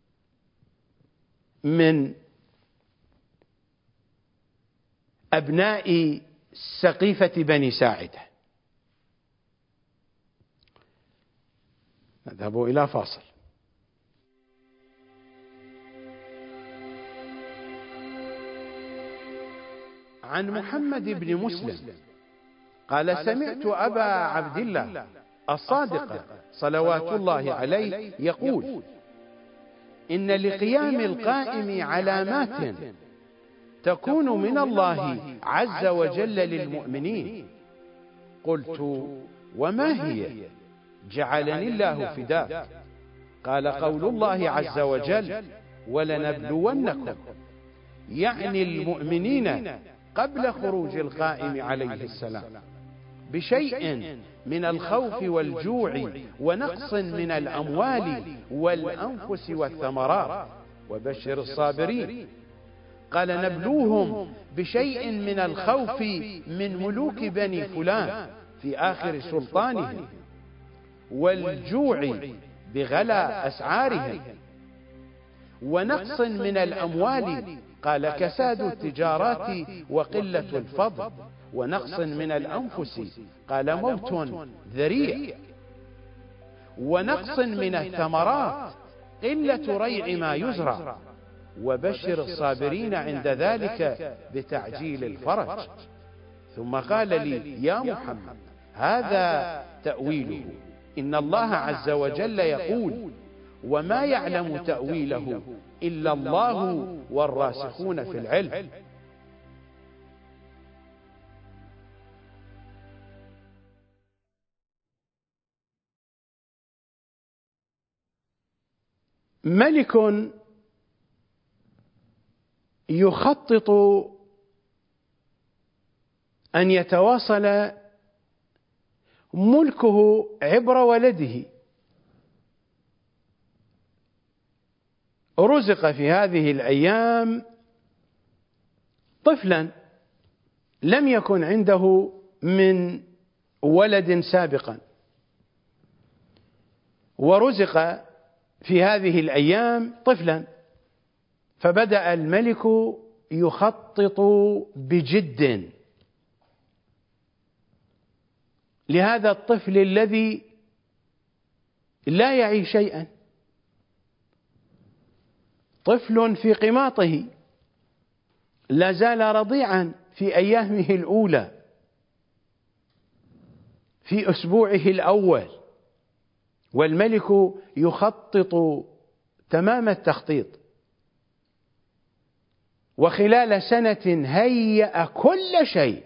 من أبناء سقيفة بني ساعدة. نذهب إلى فاصل. عن محمد بن مسلم قال: سمعت أبا عبد الله الصادق صلوات الله عليه يقول: إن لقيام القائم علامات تكون من الله عز وجل للمؤمنين. قلت: وما هي؟ جعلني الله فداك. قال: قول الله عز وجل: ولنبلونكم، يعني المؤمنين قبل خروج القائم عليه السلام، بشيء من الخوف والجوع ونقص من الأموال والأنفس والثمرات، وبشر الصابرين. قال: نبلوهم بشيء من الخوف من ملوك بني فلان في آخر سلطانهم، والجوع بغلا أسعارهم، ونقص من الأموال، قال: كساد التجارات وقلة الفضل، ونقص من الأنفس، قال: موت ذريع، ونقص من الثمرات، قلة ريع ما يزرع، وبشر الصابرين عند ذلك بتعجيل الفرج. ثم قال لي: يا محمد، هذا تأويله، إن الله عز وجل يقول: وما يعلم تأويله إلا الله والراسخون في العلم. ملك يخطط أن يتواصل ملكه عبر ولده، رزق في هذه الأيام طفلا لم يكن عنده من ولد سابقا، ورزق في هذه الأيام طفلا، فبدأ الملك يخطط بجد لهذا الطفل الذي لا يعي شيئا، طفل في قماطه، لا زال رضيعا في أيامه الأولى، في أسبوعه الأول، والملك يخطط تمام التخطيط، وخلال سنة هيأ كل شيء،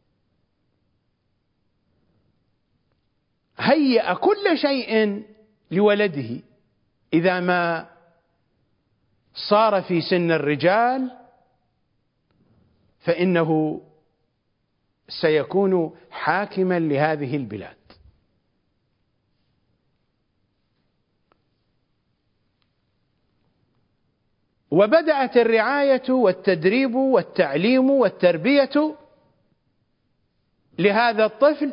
هيأ كل شيء لولده إذا ما صار في سن الرجال فإنه سيكون حاكما لهذه البلاد. وبدأت الرعاية والتدريب والتعليم والتربية لهذا الطفل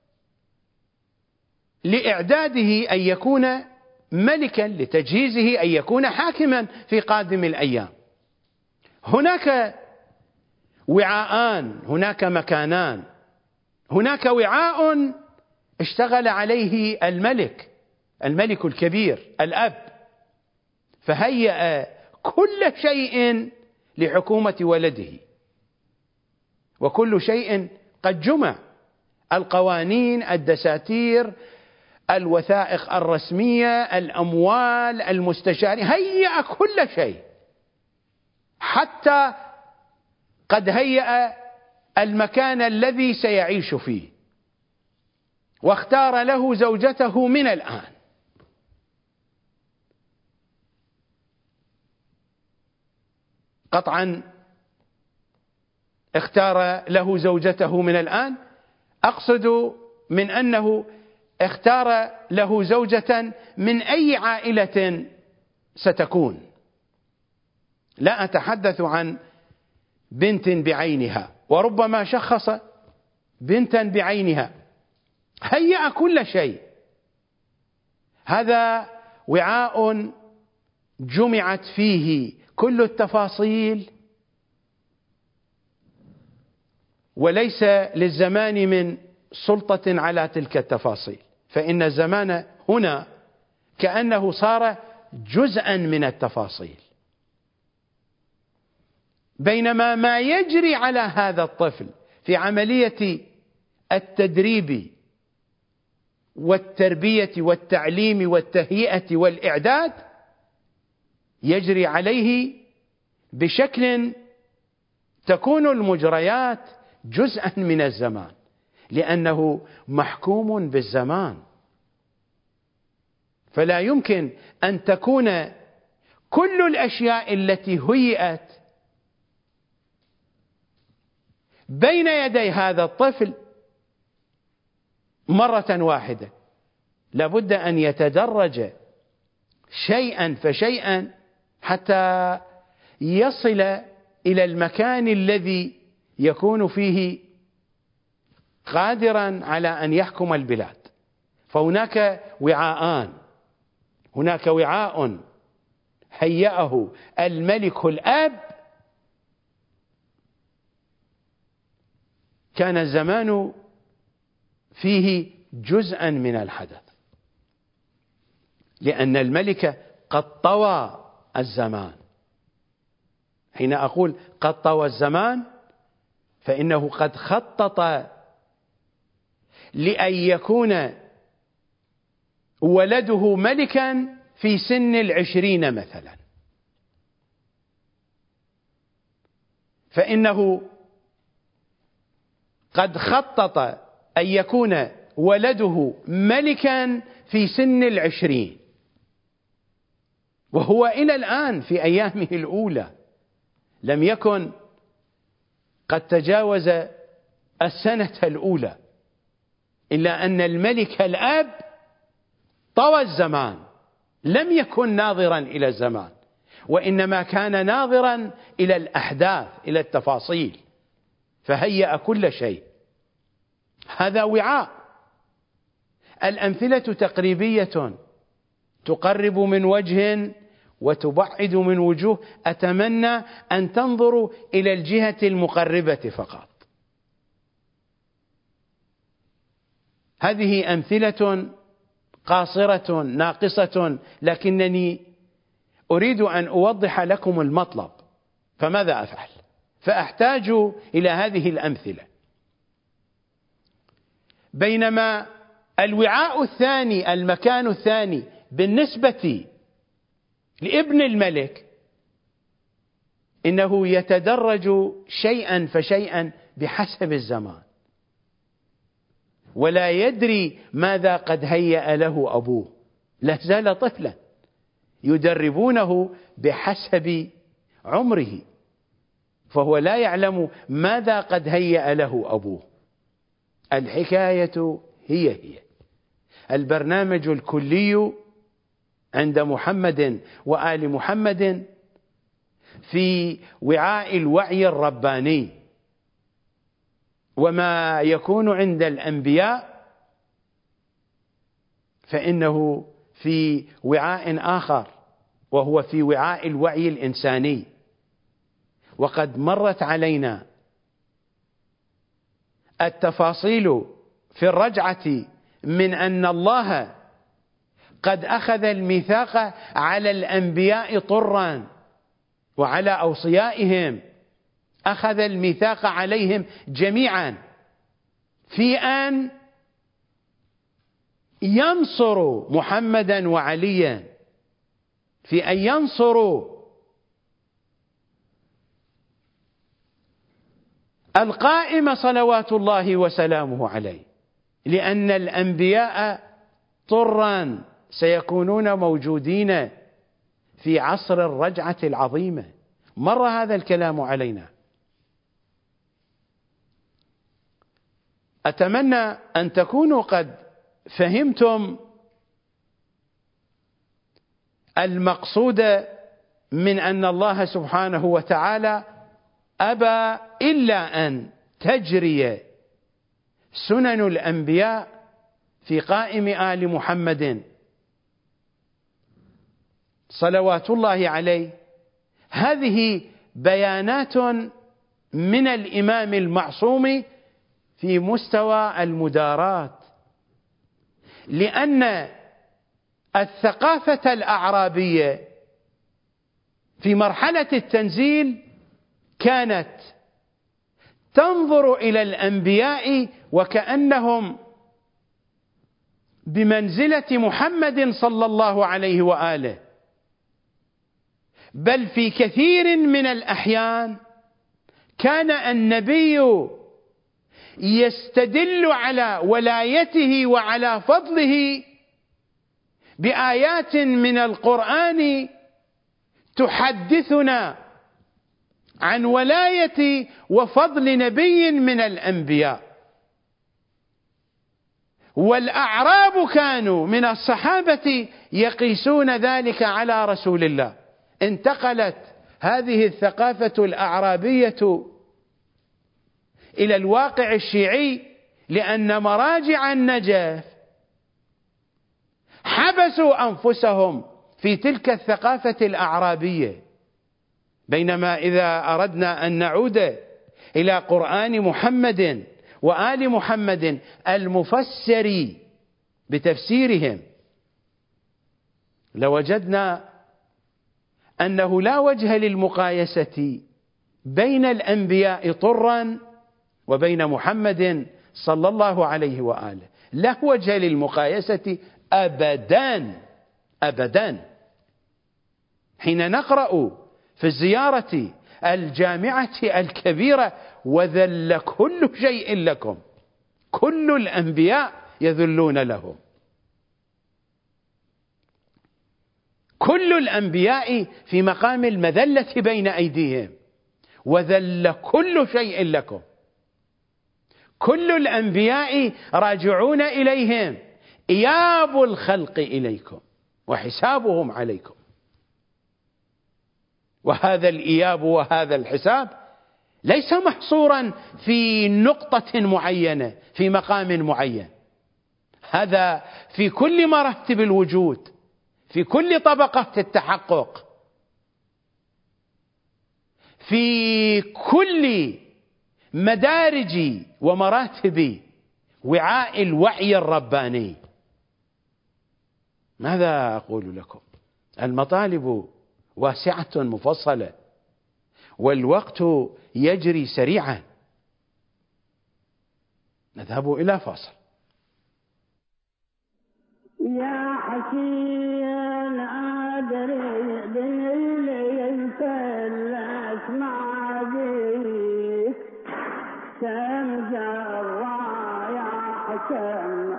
لإعداده أن يكون ملكا، لتجهيزه أن يكون حاكما في قادم الأيام. هناك وعاءان، هناك مكانان، هناك وعاء اشتغل عليه الملك الكبير الأب، فهيأ كل شيء لحكومة ولده، وكل شيء قد جمع: القوانين، الدساتير، الوثائق الرسمية، الأموال، المستشارين، هيأ كل شيء، حتى قد هيأ المكان الذي سيعيش فيه، واختار له زوجته من الآن. قطعا اختار له زوجته من الآن، أقصد من أنه اختار له زوجة من أي عائلة ستكون، لا أتحدث عن بنت بعينها، وربما شخص بنتا بعينها، هيأ كل شيء. هذا وعاء جمعت فيه كل التفاصيل، وليس للزمان من سلطة على تلك التفاصيل، فإن الزمان هنا كأنه صار جزءا من التفاصيل. بينما ما يجري على هذا الطفل في عملية التدريب والتربية والتعليم والتهيئة والإعداد يجري عليه بشكل تكون المجريات جزءا من الزمان، لأنه محكوم بالزمان، فلا يمكن أن تكون كل الأشياء التي هيئت بين يدي هذا الطفل مرة واحدة، لابد أن يتدرج شيئا فشيئا حتى يصل إلى المكان الذي يكون فيه قادرا على أن يحكم البلاد. فهناك وعاءان، هناك وعاء هيأه الملك الآب، كان الزمان فيه جزءا من الحدث، لأن الملك قد طوى الزمان. حين أقول قد طوى الزمان فإنه قد خطط لأن يكون ولده ملكا في سن 20 مثلا، فإنه قد خطط أن يكون ولده ملكا في سن 20، وهو إلى الآن في أيامه الأولى لم يكن قد تجاوز السنة الأولى، إلا أن الملك الآب طوى الزمان، لم يكن ناظرا إلى الزمان، وإنما كان ناظرا إلى الأحداث، إلى التفاصيل، فهيأ كل شيء. هذا وعاء. الأمثلة تقريبية، تقرب من وجه وتبعد من وجوه. أتمنى أن تنظروا إلى الجهة المقربة فقط. هذه أمثلة قاصرة ناقصة، لكنني أريد أن أوضح لكم المطلب، فماذا أفعل؟ فأحتاج إلى هذه الأمثلة. بينما الوعاء الثاني، المكان الثاني بالنسبة لابن الملك، إنه يتدرج شيئا فشيئا بحسب الزمان، ولا يدري ماذا قد هيأ له أبوه، لا زال طفلا، يدربونه بحسب عمره، فهو لا يعلم ماذا قد هيأ له أبوه. الحكاية هي البرنامج الكلي عند محمد وآل محمد في وعاء الوعي الرباني، وما يكون عند الأنبياء فإنه في وعاء آخر، وهو في وعاء الوعي الإنساني. وقد مرت علينا التفاصيل في الرجعة من أن الله قد أخذ الميثاق على الأنبياء طرا وعلى أوصيائهم، أخذ الميثاق عليهم جميعا في أن ينصروا محمدا وعليا، في أن ينصروا القائم صلوات الله وسلامه عليه، لأن الأنبياء طرا سيكونون موجودين في عصر الرجعة العظيمة. مر هذا الكلام علينا. أتمنى أن تكونوا قد فهمتم المقصود من أن الله سبحانه وتعالى أبى إلا أن تجري سنن الأنبياء في قائم آل محمد صلوات الله عليه. هذه بيانات من الإمام المعصوم في مستوى المدارات، لأن الثقافة الأعرابية في مرحلة التنزيل كانت تنظر إلى الأنبياء وكأنهم بمنزلة محمد صلى الله عليه وآله، بل في كثير من الأحيان كان النبي يستدل على ولايته وعلى فضله بآيات من القرآن تحدثنا عن ولاية وفضل نبي من الأنبياء. والأعراب كانوا من الصحابة يقيسون ذلك على رسول الله. انتقلت هذه الثقافة الأعرابية إلى الواقع الشيعي لأن مراجع النجف حبسوا أنفسهم في تلك الثقافة الأعرابية، بينما إذا أردنا أن نعود إلى قرآن محمد وآل محمد المفسر بتفسيرهم لوجدنا أنه لا وجه للمقايسة بين الأنبياء طرا وبين محمد صلى الله عليه وآله، لا وجه للمقايسة أبدا أبدا. حين نقرأ في الزيارة الجامعة الكبيرة وذل كل شيء لكم، كل الأنبياء يذلون له، كل الأنبياء في مقام المذلة بين أيديهم، وذل كل شيء لكم، كل الأنبياء راجعون إليهم، إياب الخلق إليكم وحسابهم عليكم. وهذا الإياب وهذا الحساب ليس محصورا في نقطة معينة في مقام معين، هذا في كل مراتب الوجود، في كل طبقات التحقق، في كل مدارج ومراتب وعاء الوعي الرباني. ماذا أقول لكم؟ المطالب واسعة مفصلة والوقت يجري سريعا. نذهب إلى فاصل. يا حسين أدري باللي ينفلت ما بيك تنجرى يا حسين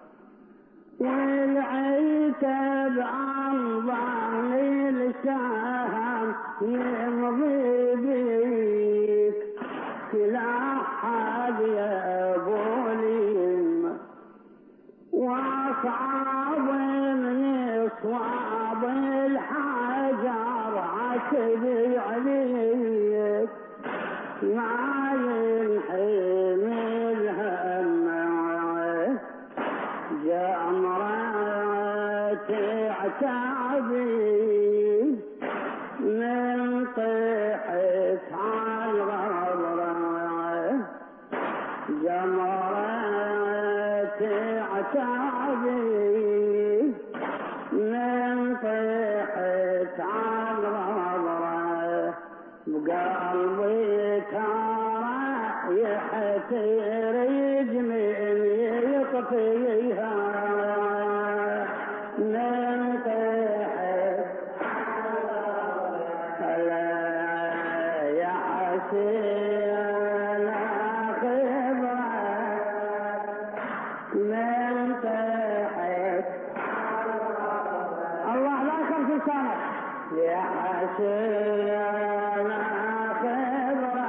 والعتب عن ظني السهم يمضي بيك كلا حد يا بوليم وصعب من صواب الحجر عتب عليك ما ينحمل هم جمرة عتابي من طيحت على الغبرة جمرة عتابي من طيحت على الغبرة بقلبي كان يحترج من يطفيها من طيحت يا حسين خبرة من طيحت الله لا يخلف لسانك يا حسين خبرة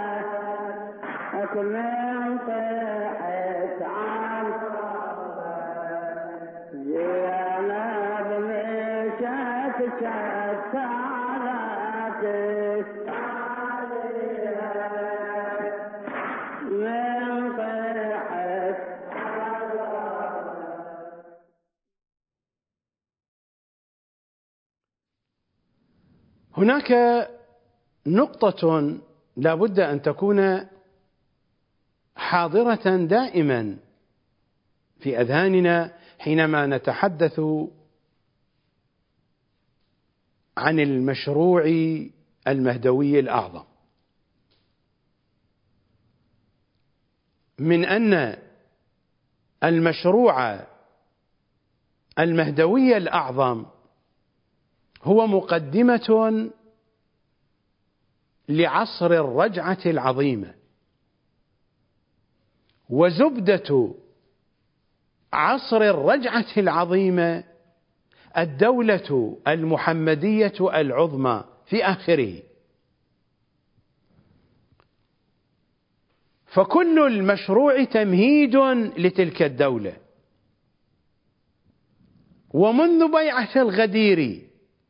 من طيحت عن زينب مشت كالسعادة من طيحت. هناك نقطة لا بد أن تكون حاضرة دائما في أذهاننا حينما نتحدث عن المشروع المهدوي الأعظم، من أن المشروع المهدوي الأعظم هو مقدمة لعصر الرجعة العظيمة، وزبدة عصر الرجعة العظيمة الدولة المحمدية العظمى في آخره. فكل المشروع تمهيد لتلك الدولة، ومنذ بيعة الغدير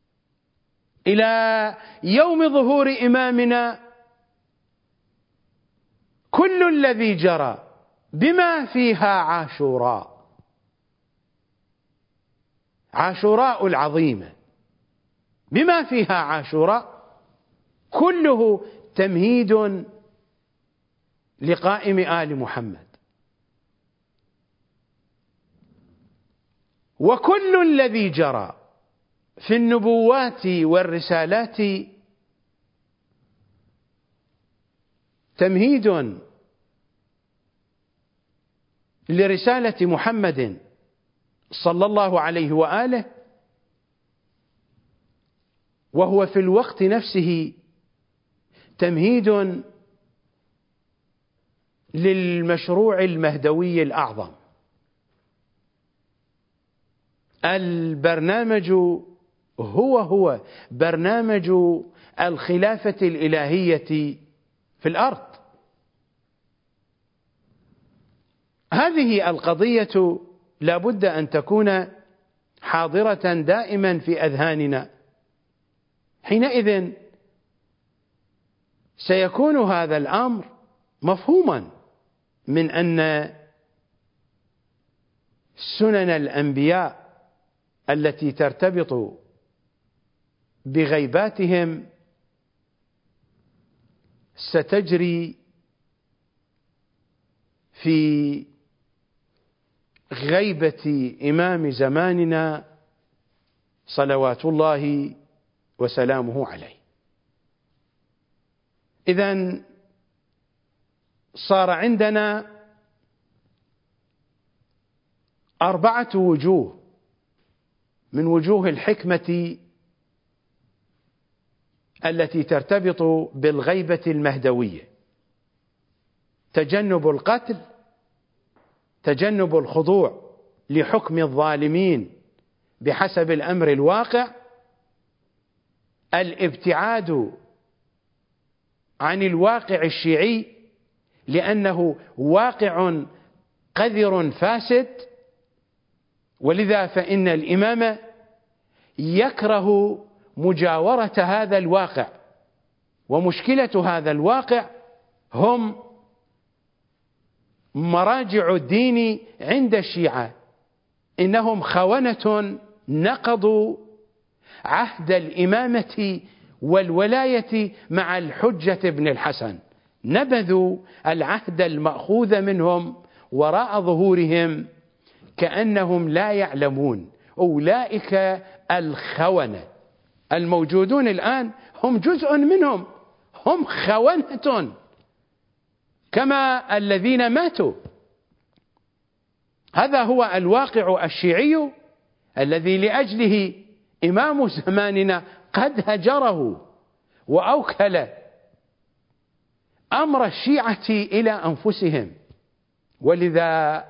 إلى يوم ظهور إمامنا كل الذي جرى بما فيها عاشوراء العظيمة، بما فيها عاشوراء كله تمهيد لقائم آل محمد. وكل الذي جرى في النبوات والرسالات تمهيد لرسالة محمد صلى الله عليه وآله، وهو في الوقت نفسه تمهيد للمشروع المهدوي الأعظم. البرنامج هو برنامج الخلافة الإلهية في الأرض. هذه القضية لا بد أن تكون حاضرة دائما في أذهاننا، حينئذ سيكون هذا الأمر مفهوما من أن سنن الأنبياء التي ترتبط بغيباتهم ستجري في غيبة إمام زماننا صلوات الله وسلامه عليه. إذن صار عندنا 4 وجوه من وجوه الحكمة التي ترتبط بالغيبة المهدوية: تجنب القتل، تجنب الخضوع لحكم الظالمين بحسب الأمر الواقع، الابتعاد عن الواقع الشيعي لأنه واقع قذر فاسد، ولذا فإن الإمام يكره مجاورة هذا الواقع. ومشكلة هذا الواقع هم مراجع الدين عند الشيعة، إنهم خونة نقضوا عهد الإمامة والولاية مع الحجة بن الحسن، نبذوا العهد المأخوذ منهم وراء ظهورهم كأنهم لا يعلمون. أولئك الخونة الموجودون الآن هم جزء منهم، هم خونة كما الذين ماتوا. هذا هو الواقع الشيعي الذي لأجله إمام زماننا قد هجره وأوكل أمر الشيعة إلى أنفسهم، ولذا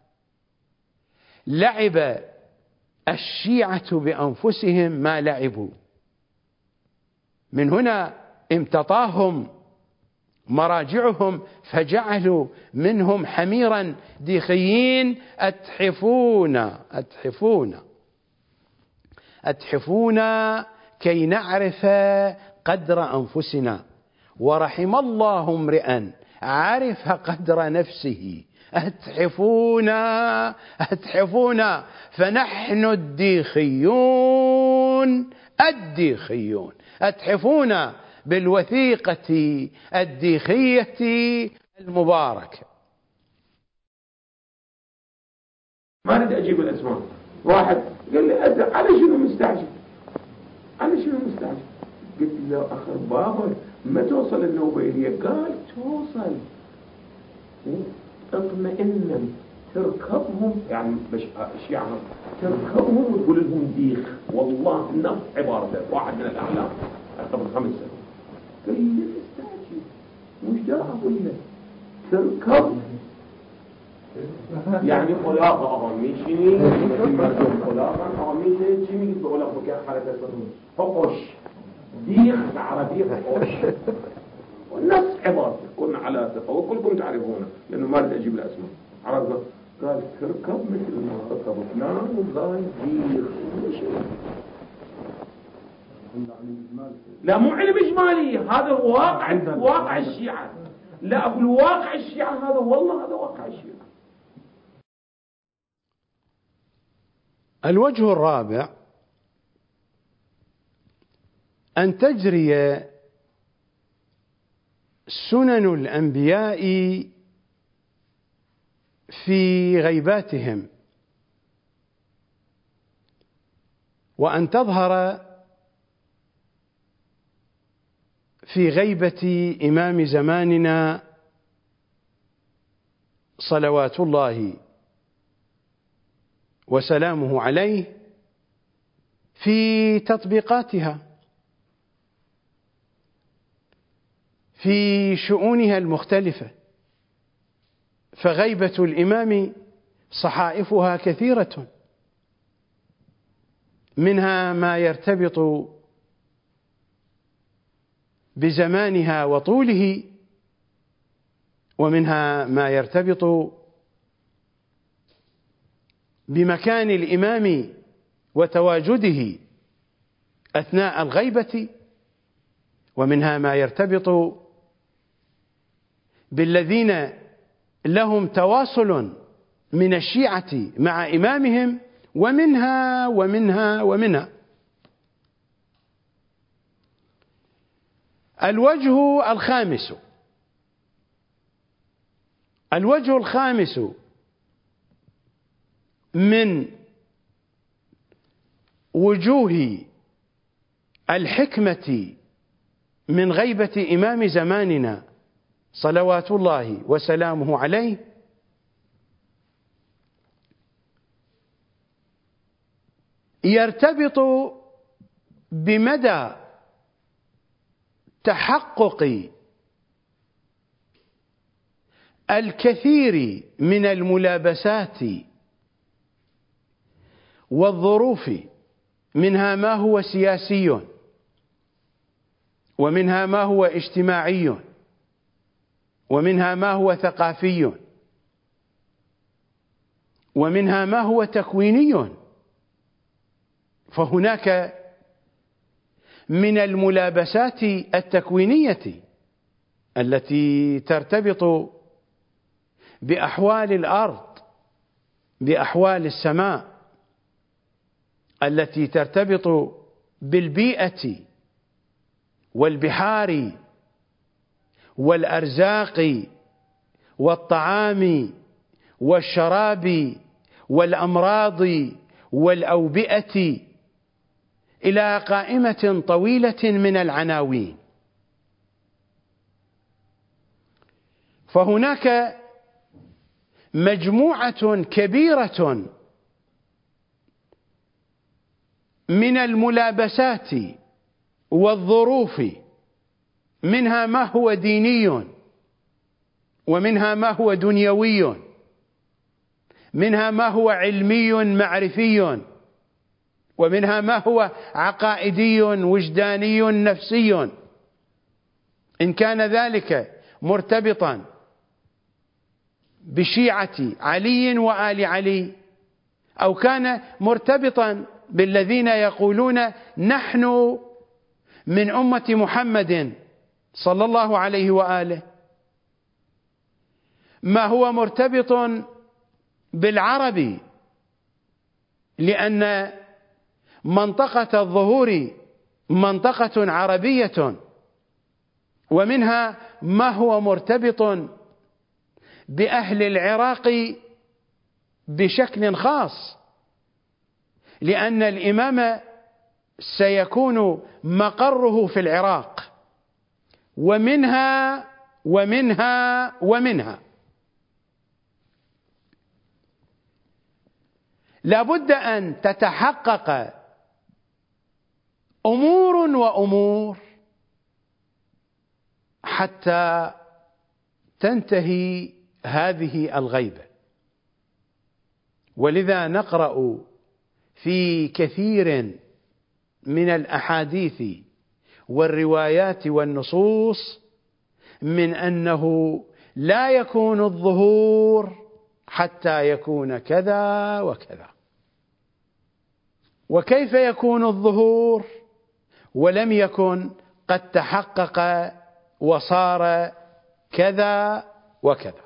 لعب الشيعة بأنفسهم ما لعبوا. من هنا امتطاهم مراجعهم فجعلوا منهم حميرا ديخيين أتحفون كي نعرف قدر أنفسنا، ورحم الله امرئا عرف قدر نفسه. أتحفون فنحن الديخيون أتحفون بالوثيقة الديخية المباركة. ما أريد أجيب الأسماء. واحد قال لي على شنو مستعجل؟ قلت له أخر بابا ما توصل النوبة إلي؟ قال توصل، اطمئن تركبهم يعني الشيعة تركبهم وتقول لهم ديخ. والله نفس عبارته واحد من الأعلام قبل 5 سنين قال لي استعجل مش دا أقول لك تركب يعني خلاقة أغميشني مرجم خلاقة أغميشني شمي بقول لك بكاء حركة حقش ديخ العربية حقش ونفس عبارته كنا على ثقة وكلكم تعرفونه لأنه ما رد أجيب الأسماء عرفنا. قال تركب مثل ما ركب فلان وقال ديخ لا مو علم إجمالي هذا واقع الشيعة. لا أقول واقع الشيعة هذا والله هذا واقع الشيعة. الوجه الرابع أن تجري سنن الأنبياء في غيباتهم وأن تظهر في غيبة إمام زماننا صلوات الله وسلامه عليه في تطبيقاتها في شؤونها المختلفة. فغيبة الإمام صحائفها كثيرة، منها ما يرتبط بزمانها وطوله، ومنها ما يرتبط بمكان الإمام وتواجده أثناء الغيبة، ومنها ما يرتبط بالذين لهم تواصل من الشيعة مع إمامهم، ومنها. الوجه الخامس من وجوه الحكمة من غيبة إمام زماننا صلوات الله وسلامه عليه يرتبط بمدى تحقق الكثير من الملابسات والظروف، منها ما هو سياسي، ومنها ما هو اجتماعي، ومنها ما هو ثقافي، ومنها ما هو تكويني. فهناك من الملابسات التكوينية التي ترتبط بأحوال الأرض، بأحوال السماء، التي ترتبط بالبيئة والبحار والأرزاق والطعام والشراب والأمراض والأوبئة، إلى قائمة طويلة من العناوين. فهناك مجموعة كبيرة من الملابسات والظروف، منها ما هو ديني، ومنها ما هو دنيوي، منها ما هو علمي معرفي، ومنها ما هو عقائدي وجداني نفسي، إن كان ذلك مرتبطا بشيعة علي وآل علي، أو كان مرتبطا بالذين يقولون نحن من أمة محمد صلى الله عليه وآله، ما هو مرتبط بالعرب، لأن منطقة الظهور منطقة عربية، ومنها ما هو مرتبط بأهل العراق بشكل خاص، لأن الإمام سيكون مقره في العراق، ومنها. لابد أن تتحقق أمور وأمور حتى تنتهي هذه الغيبة. ولذا نقرأ في كثير من الأحاديث والروايات والنصوص من أنه لا يكون الظهور حتى يكون كذا وكذا. وكيف يكون الظهور ولم يكن قد تحقق وصار كذا وكذا؟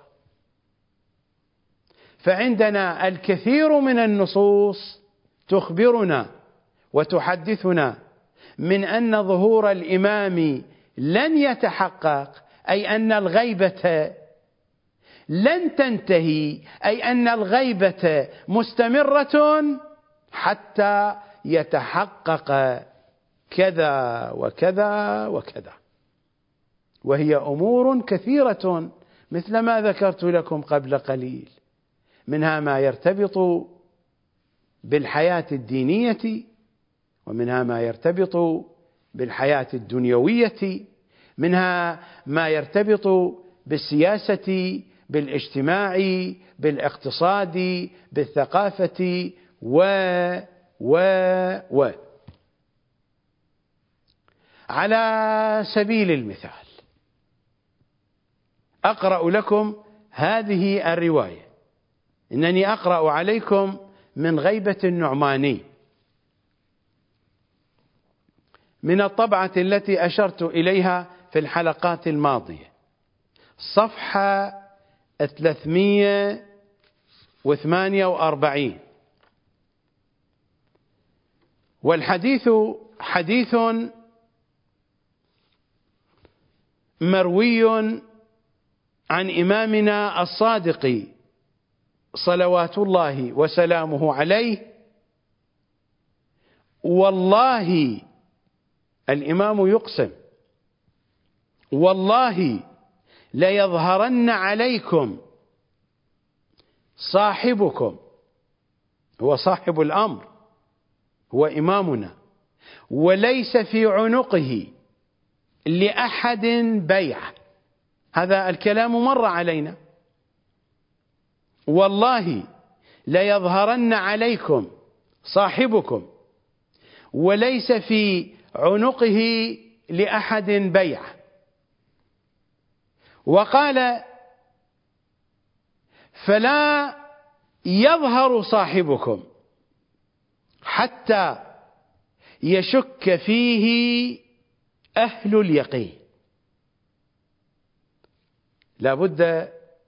فعندنا الكثير من النصوص تخبرنا وتحدثنا من أن ظهور الإمام لن يتحقق، أي أن الغيبة لن تنتهي، أي أن الغيبة مستمرة حتى يتحقق كذا وكذا وكذا. وهي أمور كثيرة مثل ما ذكرت لكم قبل قليل، منها ما يرتبط بالحياة الدينية، ومنها ما يرتبط بالحياة الدنيوية، منها ما يرتبط بالسياسة، بالاجتماع، بالاقتصاد، بالثقافة و على سبيل المثال أقرأ لكم هذه الرواية. إنني أقرأ عليكم من غيبة النعماني من الطبعة التي أشرت إليها في الحلقات الماضية، صفحة 348. والحديث حديث مروي عن إمامنا الصادق صلوات الله وسلامه عليه. والله الإمام يقسم: والله ليظهرن عليكم صاحبكم، هو صاحب الأمر، هو إمامنا، وليس في عنقه لأحد بيعة. هذا الكلام مر علينا. والله ليظهرن عليكم صاحبكم وليس في عنقه لأحد بيعة. وقال: فلا يظهر صاحبكم حتى يشك فيه أهل اليقين. لا بد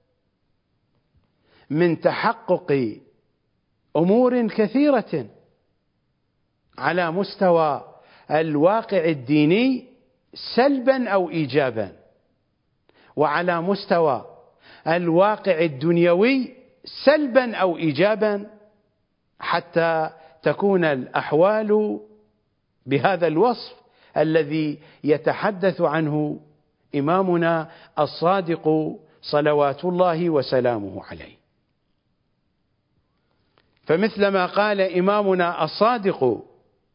من تحقق أمور كثيرة على مستوى الواقع الديني سلبا أو إيجابا، وعلى مستوى الواقع الدنيوي سلبا أو إيجابا، حتى تكون الأحوال بهذا الوصف الذي يتحدث عنه إمامنا الصادق صلوات الله وسلامه عليه. فمثل ما قال إمامنا الصادق: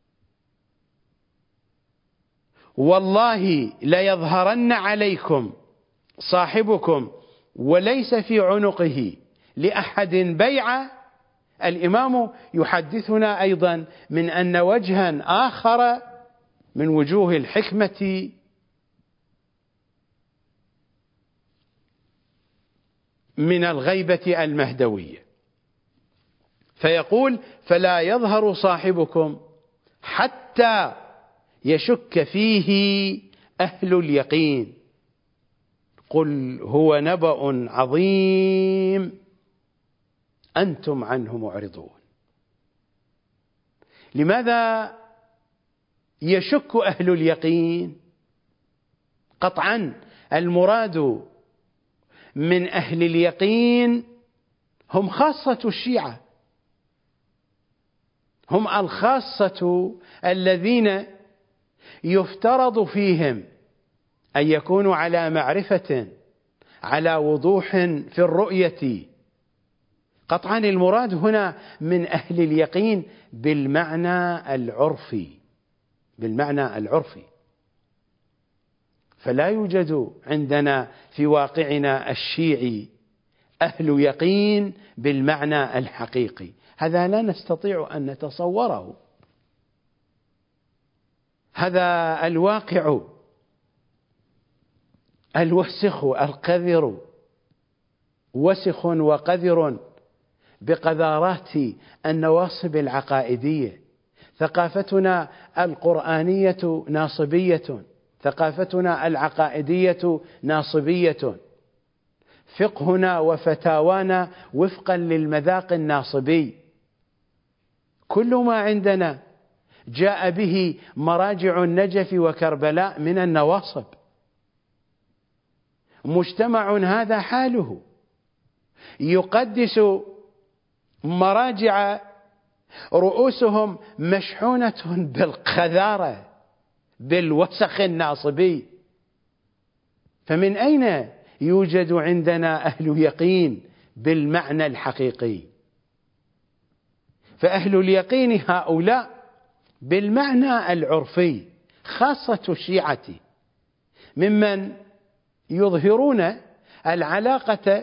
والله ليظهرن عليكم صاحبكم وليس في عنقه لأحد بيعة. الإمام يحدثنا أيضا من أن وجها آخر من وجوه الحكمة من الغيبة المهدوية، فيقول: فلا يظهر صاحبكم حتى يشك فيه أهل اليقين. قل هو نبأ عظيم أنتم عنه معرضون. لماذا يشك أهل اليقين؟ قطعا المراد من أهل اليقين هم خاصة الشيعة، هم الخاصة الذين يفترض فيهم أن يكونوا على معرفة، على وضوح في الرؤية، قطعا المراد هنا من أهل اليقين بالمعنى العرفي، فلا يوجد عندنا في واقعنا الشيعي أهل يقين بالمعنى الحقيقي، هذا لا نستطيع أن نتصوره. هذا الواقع الوسخ القذر، وسخ وقذر بقذارات النواصب العقائدية. ثقافتنا القرآنية ناصبية، ثقافتنا العقائدية ناصبية، فقهنا وفتاوانا وفقا للمذاق الناصبي. كل ما عندنا جاء به مراجع النجف وكربلاء من النواصب. مجتمع هذا حاله يقدس مراجع رؤوسهم مشحونة بالقذارة، بالوسخ الناصبي، فمن أين يوجد عندنا أهل يقين بالمعنى الحقيقي؟ فأهل اليقين هؤلاء بالمعنى العرفي، خاصة الشيعة، ممن يظهرون العلاقة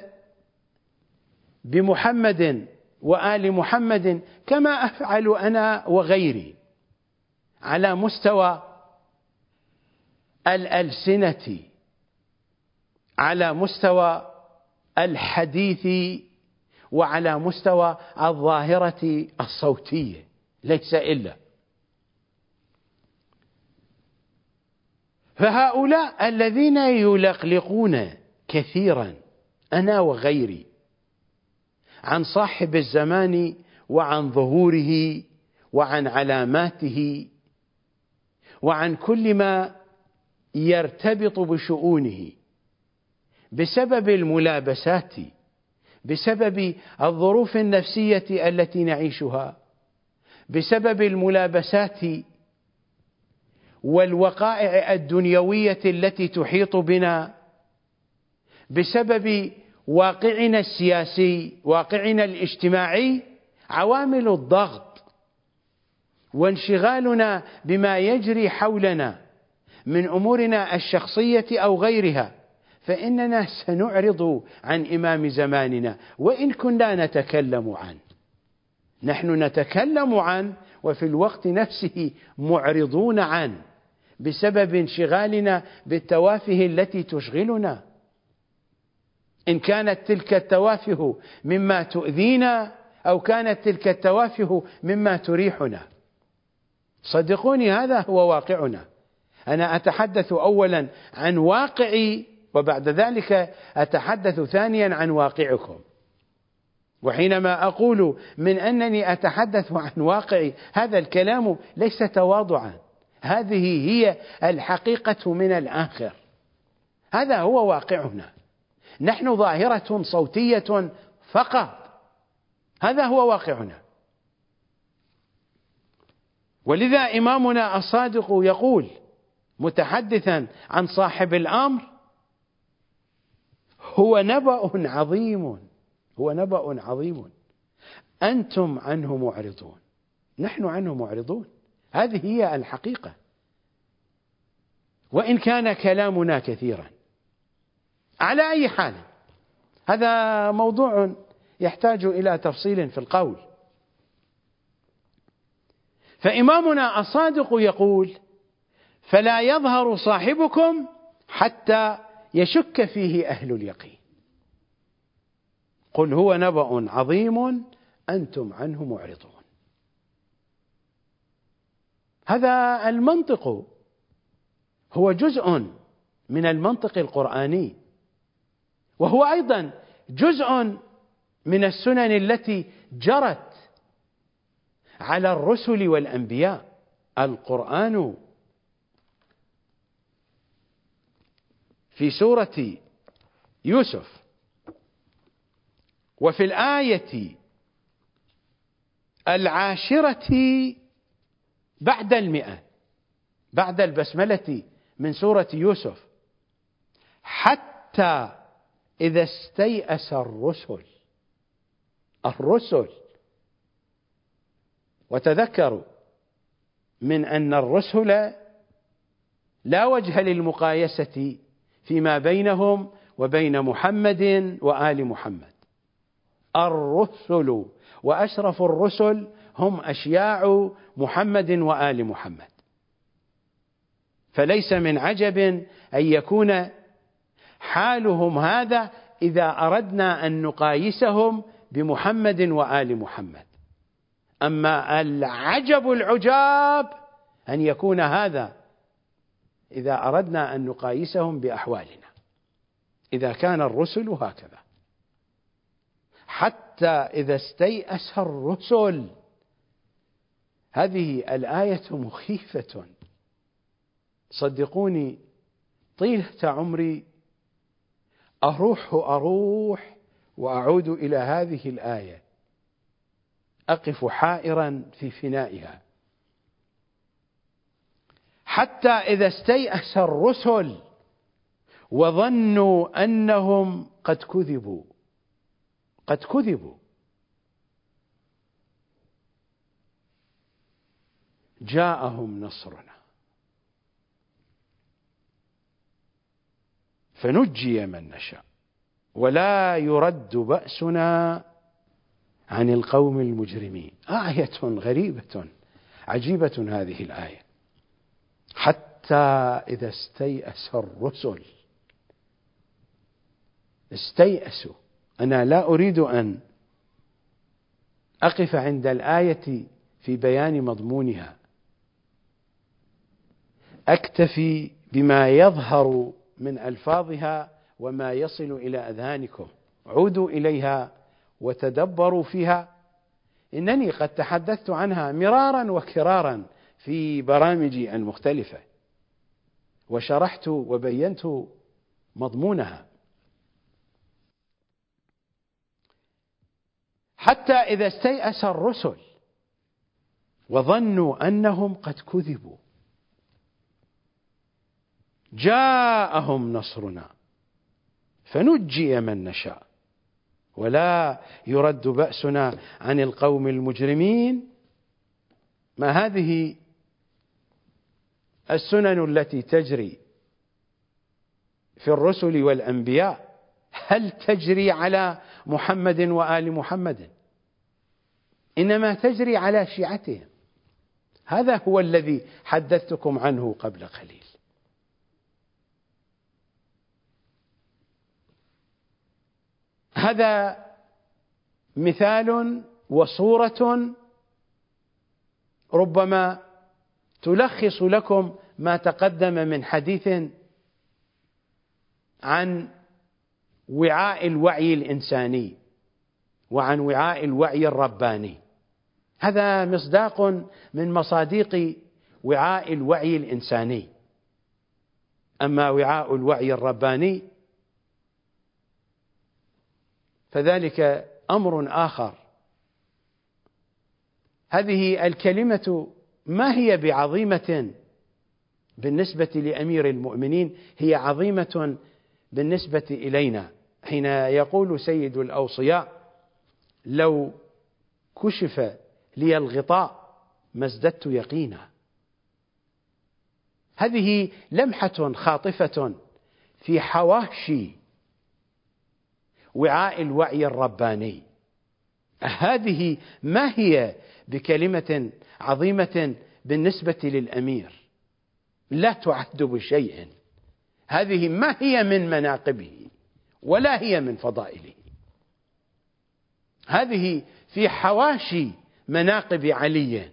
بمحمد وآل محمد كما أفعل أنا وغيري على مستوى الألسنة، على مستوى الحديث، وعلى مستوى الظاهرة الصوتية، ليس إلا. فهؤلاء الذين يلقلقون كثيرا أنا وغيري عن صاحب الزمان وعن ظهوره وعن علاماته وعن كل ما يرتبط بشؤونه، بسبب الملابسات، بسبب الظروف النفسية التي نعيشها، بسبب الملابسات والوقائع الدنيوية التي تحيط بنا، بسبب واقعنا السياسي، واقعنا الاجتماعي، عوامل الضغط وانشغالنا بما يجري حولنا من أمورنا الشخصية أو غيرها، فإننا سنعرض عن إمام زماننا وإن كنا نتكلم عنه. نحن نتكلم عنه وفي الوقت نفسه معرضون عنه بسبب انشغالنا بالتوافه التي تشغلنا، إن كانت تلك التوافه مما تؤذينا أو كانت تلك التوافه مما تريحنا. صدقوني هذا هو واقعنا. أنا أتحدث أولا عن واقعي وبعد ذلك أتحدث ثانيا عن واقعكم. وحينما أقول من أنني أتحدث عن واقعي، هذا الكلام ليس تواضعا، هذه هي الحقيقة من الآخر، هذا هو واقعنا. نحن ظاهرة صوتية فقط، هذا هو واقعنا. ولذا إمامنا الصادق يقول متحدثا عن صاحب الأمر: هو نبأ عظيم، هو نبأ عظيم أنتم عنه معرضون. نحن عنه معرضون، هذه هي الحقيقة، وإن كان كلامنا كثيرا. على أي حال، هذا موضوع يحتاج إلى تفصيل في القول. فإمامنا الصادق يقول: فلا يظهر صاحبكم حتى يشك فيه أهل اليقين. قل هو نبأ عظيم أنتم عنه معرضون. هذا المنطق هو جزء من المنطق القرآني، وهو أيضا جزء من السنن التي جرت على الرسل والأنبياء. القرآن في سورة يوسف وفي الآية 10 بعد 100 بعد البسملة من سورة يوسف: حتى إذا استيأس الرسل الرسل. وتذكروا من أن الرسل لا وجه للمقايسة فيما بينهم وبين محمد وآل محمد. الرسل وأشرف الرسل هم أشياع محمد وآل محمد، فليس من عجب أن يكون حالهم هذا إذا أردنا أن نقايسهم بمحمد وآل محمد. أما العجب العجاب أن يكون هذا إذا أردنا أن نقايسهم بأحوالنا، إذا كان الرسل هكذا. حتى إذا استيأس الرسل، هذه الآية مخيفة. صدقوني طيلة عمري أروح وأعود إلى هذه الآية، أقف حائرا في فنائها. حتى إذا استيأس الرسل وظنوا أنهم قد كذبوا جاءهم نصرنا فنجي من نشاء ولا يرد بأسنا عن القوم المجرمين. آية غريبة عجيبة هذه الآية. حتى إذا استيأس الرسل، استيأسوا. أنا لا أريد أن أقف عند الآية في بيان مضمونها، أكتفي بما يظهر من ألفاظها وما يصل إلى أذهانكم. عودوا إليها وتدبروا فيها. إنني قد تحدثت عنها مرارا وكرارا في برامجي المختلفة، وشرحت وبينت مضمونها. حتى إذا استيأس الرسل وظنوا أنهم قد كذبوا جاءهم نصرنا فنجي من نشاء ولا يرد بأسنا عن القوم المجرمين. ما هذه السنن التي تجري في الرسل والأنبياء هل تجري على محمد وآل محمد؟ إنما تجري على شيعتهم. هذا هو الذي حدثتكم عنه قبل قليل. هذا مثال وصورة ربما تلخص لكم ما تقدم من حديث عن وعاء الوعي الإنساني وعن وعاء الوعي الرباني. هذا مصداق من مصاديق وعاء الوعي الإنساني. أما وعاء الوعي الرباني فذلك أمر آخر. هذه الكلمة ما هي بعظيمة بالنسبة لأمير المؤمنين، هي عظيمة بالنسبة إلينا. حين يقول سيد الأوصياء: لو كشف لي الغطاء ما ازددت يقينا. هذه لمحة خاطفة في حواشي وعاء الوعي الرباني. هذه ما هي بكلمة عظيمة بالنسبة للأمير، لا تعد بشيء. هذه ما هي من مناقبه ولا هي من فضائله. هذه في حواشي مناقب علي،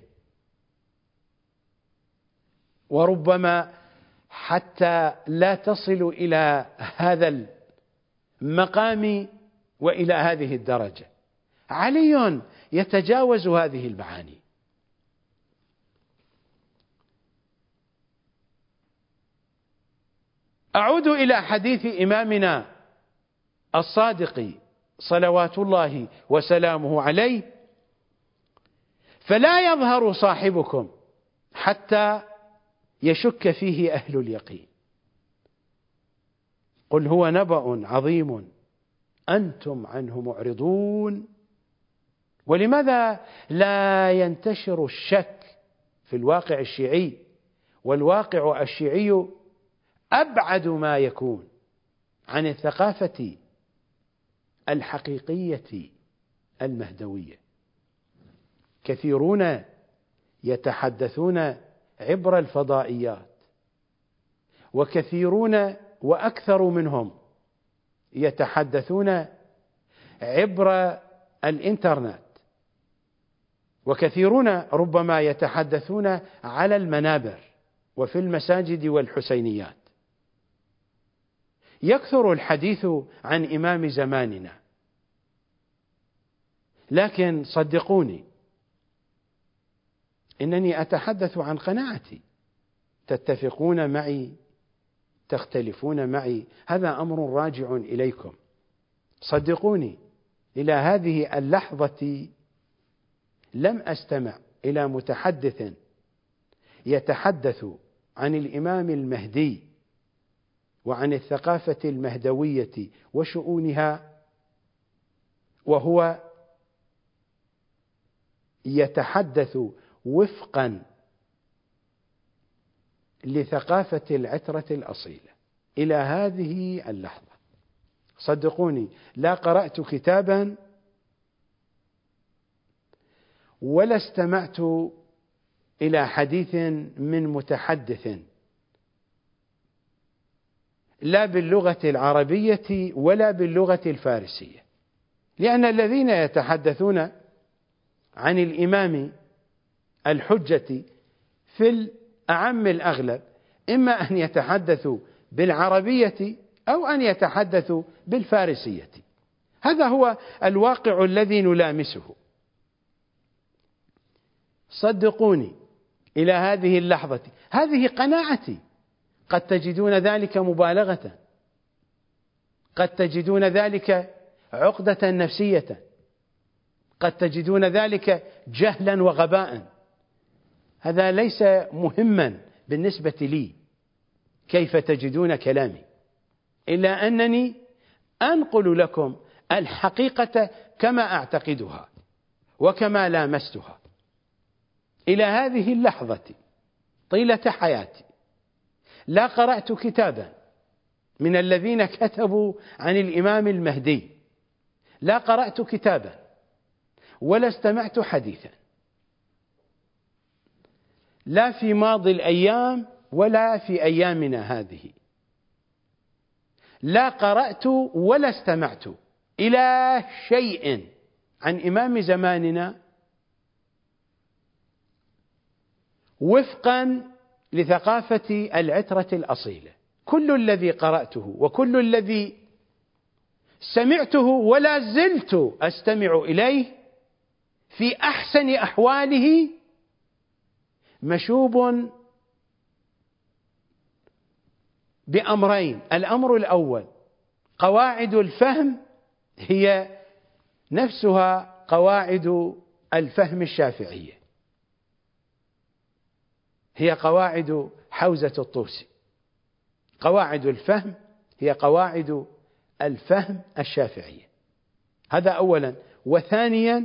وربما حتى لا تصل إلى هذا المقام وإلى هذه الدرجة. علي يتجاوز هذه المعاني. أعود إلى حديث إمامنا الصادق صلوات الله وسلامه عليه: فلا يظهر صاحبكم حتى يشك فيه أهل اليقين. قل هو نبأ عظيم أنتم عنه معرضون ولماذا لا ينتشر الشك في الواقع الشيعي؟ والواقع الشيعي أبعد ما يكون عن الثقافة الحقيقية المهدوية. كثيرون يتحدثون عبر الفضائيات، وكثيرون وأكثر منهم يتحدثون عبر الإنترنت، وكثيرون ربما يتحدثون على المنابر وفي المساجد والحسينيات. يكثر الحديث عن إمام زماننا، لكن صدقوني إنني أتحدث عن قناعتي، تتفقون معي تختلفون معي، هذا أمر راجع إليكم. صدقوني إلى هذه اللحظة لم أستمع إلى متحدث يتحدث عن الإمام المهدي وعن الثقافة المهدوية وشؤونها وهو يتحدث وفقا لثقافة العترة الأصيلة إلى هذه اللحظة. صدقوني لا قرأت كتابا ولا استمعت إلى حديث من متحدث لا باللغة العربية ولا باللغة الفارسية، لأن الذين يتحدثون عن الإمام الحجة في الأعم الأغلب إما أن يتحدثوا بالعربية أو أن يتحدثوا بالفارسية. هذا هو الواقع الذي نلامسه. صدقوني إلى هذه اللحظة هذه قناعتي. قد تجدون ذلك مبالغة، قد تجدون ذلك عقدة نفسية، قد تجدون ذلك جهلا وغباء. هذا ليس مهما بالنسبة لي كيف تجدون كلامي، إلا أنني أنقل لكم الحقيقة كما أعتقدها وكما لامستها. إلى هذه اللحظة طيلة حياتي لا قرأت كتابا من الذين كتبوا عن الإمام المهدي، لا قرأت كتابا ولا استمعت حديثا، لا في ماضي الأيام ولا في أيامنا هذه. لا قرأت ولا استمعت إلى شيء عن إمام زماننا وفقا لثقافة العترة الأصيلة. كل الذي قرأته وكل الذي سمعته ولا زلت أستمع إليه في أحسن أحواله مشوب بأمرين. الأمر الأول قواعد الفهم هي نفسها قواعد الفهم الشافعية، هي قواعد حوزة الطوسي. قواعد الفهم هي قواعد الفهم الشافعية، هذا أولا. وثانيا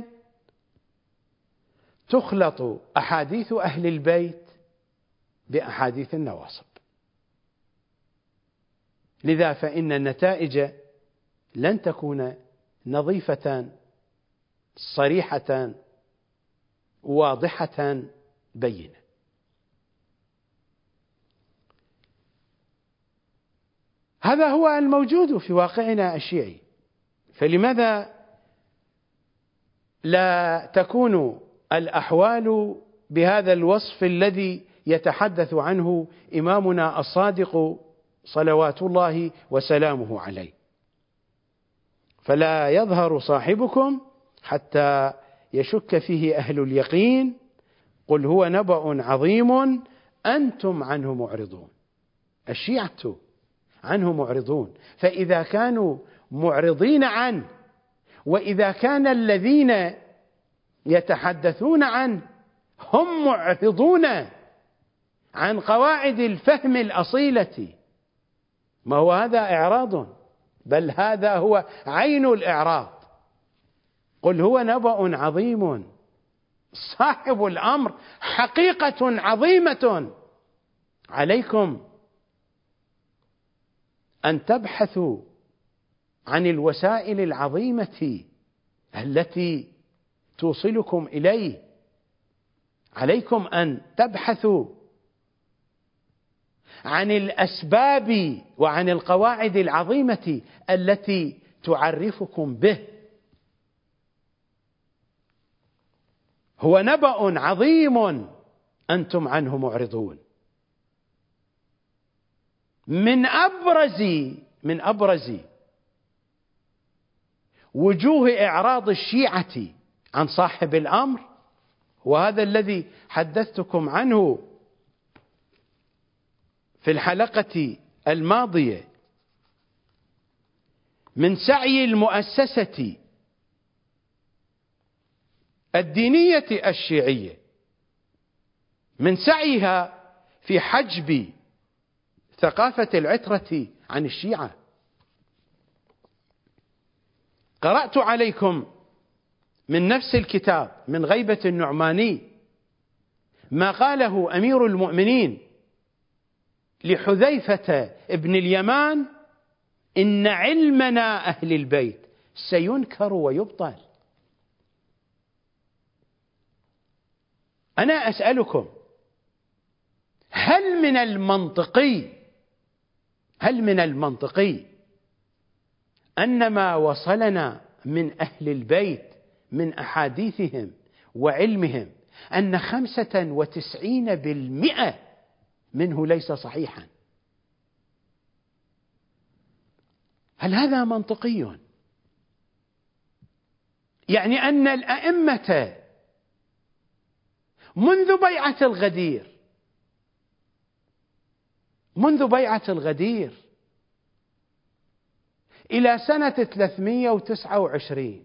تخلط أحاديث أهل البيت بأحاديث النواصب، لذا فإن النتائج لن تكون نظيفة صريحة واضحة بينة. هذا هو الموجود في واقعنا الشيعي. فلماذا لا تكون الأحوال بهذا الوصف الذي يتحدث عنه إمامنا الصادق صلوات الله وسلامه عليه؟ فلا يظهر صاحبكم حتى يشك فيه أهل اليقين، قل هو نبأ عظيم أنتم عنه معرضون. الشيعة عنه معرضون، فإذا كانوا معرضين عنه، وإذا كان الذين يتحدثون عنه هم معرضون عن قواعد الفهم الأصيلة، ما هو هذا إعراض، بل هذا هو عين الإعراض. قل هو نبأ عظيم. صاحب الأمر حقيقة عظيمة، عليكم أن تبحثوا عن الوسائل العظيمة التي توصلكم إليه، عليكم أن تبحثوا عن الأسباب وعن القواعد العظيمة التي تعرفكم به. هو نبأ عظيم أنتم عنه معرضون. من أبرز وجوه إعراض الشيعة عن صاحب الأمر، وهذا الذي حدثتكم عنه في الحلقة الماضية، من سعي المؤسسة الدينية الشيعية، من سعيها في حجب ثقافة العترة عن الشيعة. قرأت عليكم من نفس الكتاب من غيبة النعماني ما قاله أمير المؤمنين لحذيفة ابن اليمان: إن علمنا أهل البيت سينكر ويبطل. أنا أسألكم، هل من المنطقي أن ما وصلنا من أهل البيت من أحاديثهم وعلمهم أن 95% منه ليس صحيحا؟ هل هذا منطقي؟ يعني أن الأئمة منذ بيعة الغدير إلى سنة 329،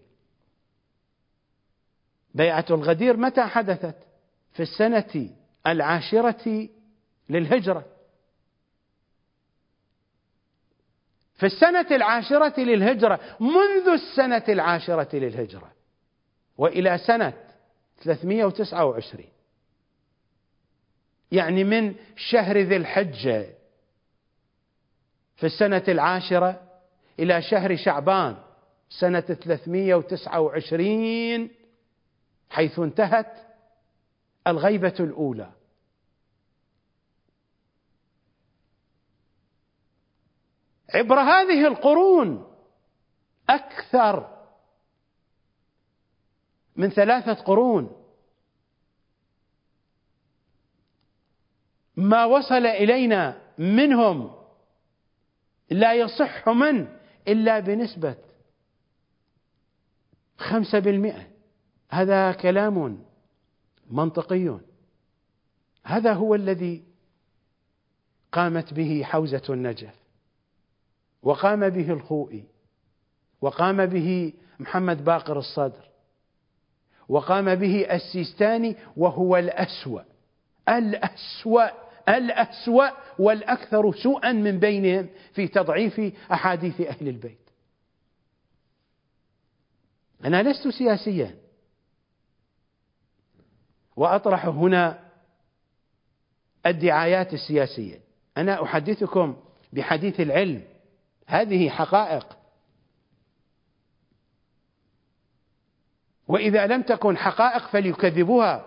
بيعة الغدير متى حدثت؟ في السنة 10 للهجرة. في السنة 10 للهجرة، منذ السنة 10 للهجرة وإلى سنة 329، يعني من شهر ذي الحجة في السنة 10 إلى شهر شعبان سنة 329، حيث انتهت الغيبة الأولى. عبر هذه القرون أكثر من 3 قرون ما وصل إلينا منهم لا يصح منه إلا بنسبة 5%. هذا كلام منطقي. هذا هو الذي قامت به حوزة النجف، وقام به الخوئي، وقام به محمد باقر الصدر، وقام به السيستاني، وهو الأسوأ والأكثر سوءا من بينهم في تضعيف أحاديث أهل البيت. أنا لست سياسيا وأطرح هنا الدعايات السياسية، أنا أحدثكم بحديث العلم، هذه حقائق، وإذا لم تكن حقائق فليكذبوها.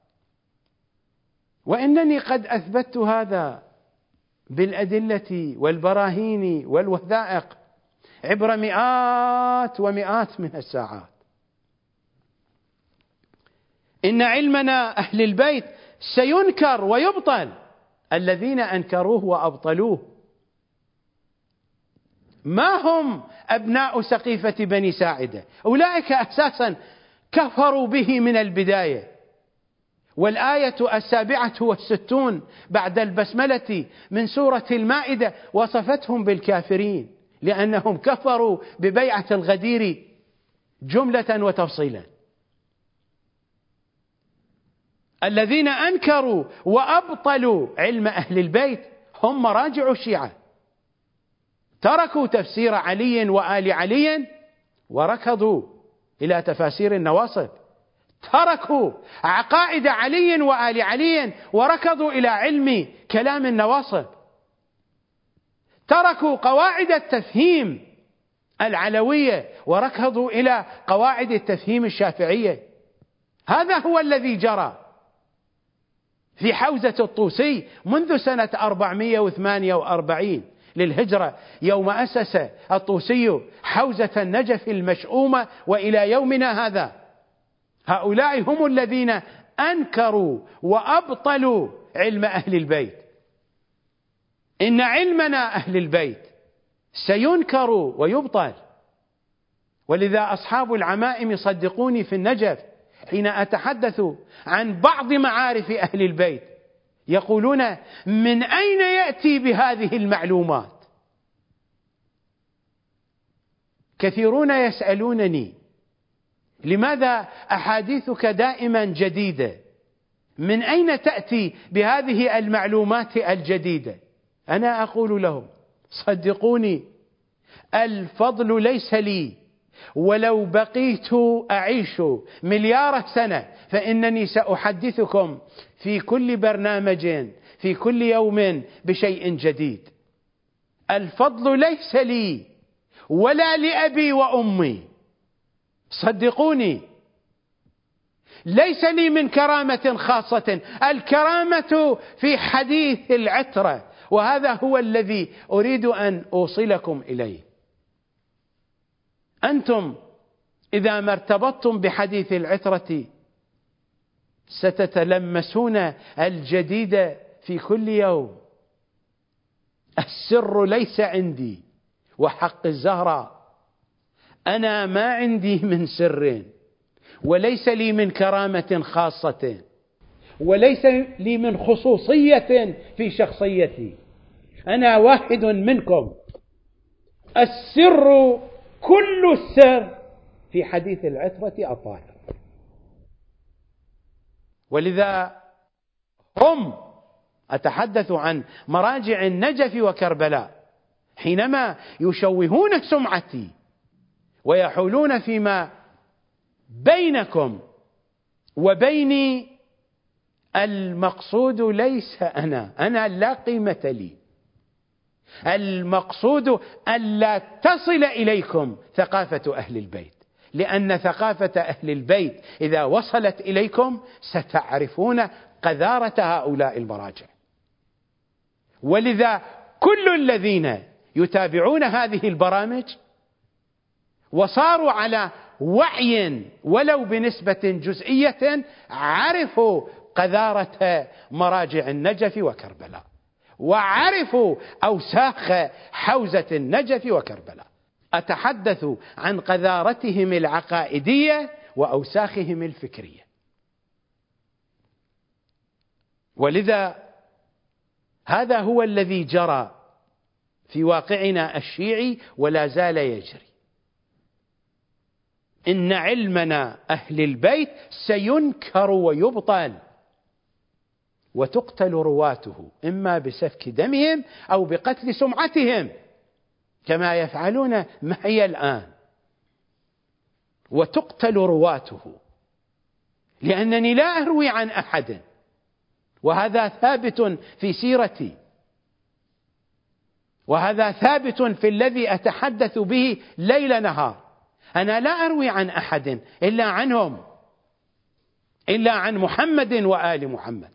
وإنني قد أثبتت هذا بالأدلة والبراهين والوثائق عبر مئات ومئات من الساعات. إن علمنا أهل البيت سينكر ويبطل. الذين أنكروه وأبطلوه ما هم أبناء سقيفة بني ساعدة، أولئك أساسا كفروا به من البداية. والآية 67 بعد البسملة من سورة المائدة وصفتهم بالكافرين، لأنهم كفروا ببيعة الغدير جملة وتفصيلا. الذين أنكروا وأبطلوا علم أهل البيت هم مراجع الشيعة، تركوا تفسير علي وآل علي وركضوا إلى تفاسير النواصب، تركوا عقائد علي وآل علي وركضوا إلى علم كلام النواصب، تركوا قواعد التفهيم العلوية وركضوا إلى قواعد التفهيم الشافعية. هذا هو الذي جرى في حوزة الطوسي منذ سنة 448 للهجرة، يوم أسس الطوسي حوزة النجف المشؤومة وإلى يومنا هذا. هؤلاء هم الذين أنكروا وأبطلوا علم أهل البيت. إن علمنا أهل البيت سينكر ويبطل. ولذا أصحاب العمائم صدقوني في النجف حين أتحدث عن بعض معارف أهل البيت يقولون: من أين يأتي بهذه المعلومات؟ كثيرون يسألونني: لماذا أحاديثك دائما جديدة؟ من أين تأتي بهذه المعلومات الجديدة؟ أنا أقول لهم: صدقوني، الفضل ليس لي، ولو بقيت أعيش مليار سنة فإنني سأحدثكم في كل برنامج في كل يوم بشيء جديد. الفضل ليس لي ولا لأبي وأمي، صدقوني، ليس لي من كرامة خاصة، الكرامة في حديث العترة، وهذا هو الذي أريد أن أوصلكم إليه. أنتم إذا ما ارتبطتم بحديث العترة ستتلمسون الجديد في كل يوم. السر ليس عندي، وحق الزهراء أنا ما عندي من سر، وليس لي من كرامة خاصة، وليس لي من خصوصية في شخصيتي. أنا واحد منكم. السر كل السر في حديث العترة الطاهر. ولذا هم أتحدث عن مراجع النجف وكربلاء حينما يشوهون سمعتي ويحولون فيما بينكم وبيني، المقصود ليس أنا لا قيمة لي، المقصود ألا تصل إليكم ثقافة أهل البيت، لأن ثقافة أهل البيت إذا وصلت إليكم ستعرفون قذارة هؤلاء المراجع. ولذا كل الذين يتابعون هذه البرامج وصاروا على وعي ولو بنسبة جزئية عرفوا قذارة مراجع النجف وكربلاء، وعرفوا أوساخ حوزة النجف وكربلاء. أتحدث عن قذارتهم العقائدية وأوساخهم الفكرية. ولذا هذا هو الذي جرى في واقعنا الشيعي ولا زال يجري. إن علمنا أهل البيت سينكر ويبطل، وتقتل رواته إما بسفك دمهم أو بقتل سمعتهم كما يفعلون معي الآن. وتقتل رواته لأنني لا أروي عن أحد، وهذا ثابت في سيرتي، وهذا ثابت في الذي أتحدث به ليل نهار. أنا لا أروي عن أحد إلا عنهم، إلا عن محمد وآل محمد.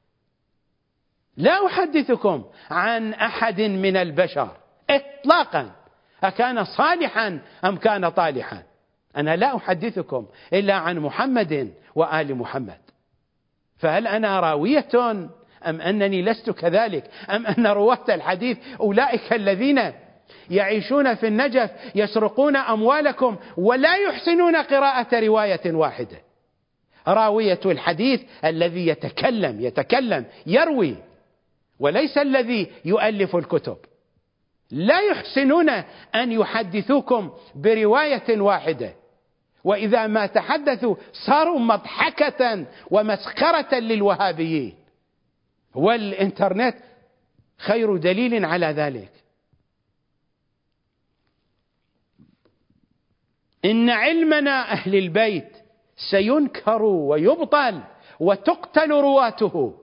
لا أحدثكم عن أحد من البشر إطلاقا، أكان صالحا أم كان طالحا. أنا لا أحدثكم إلا عن محمد وآل محمد. فهل أنا راوية أم أنني لست كذلك؟ أم أن رواة الحديث أولئك الذين يعيشون في النجف يسرقون أموالكم ولا يحسنون قراءة رواية واحدة؟ راوية الحديث الذي يتكلم يروي، وليس الذي يؤلف الكتب. لا يحسنون أن يحدثوكم برواية واحدة، وإذا ما تحدثوا صاروا مضحكة ومسخرة للوهابيين، والإنترنت خير دليل على ذلك. إن علمنا أهل البيت سينكر ويبطل وتقتل رواته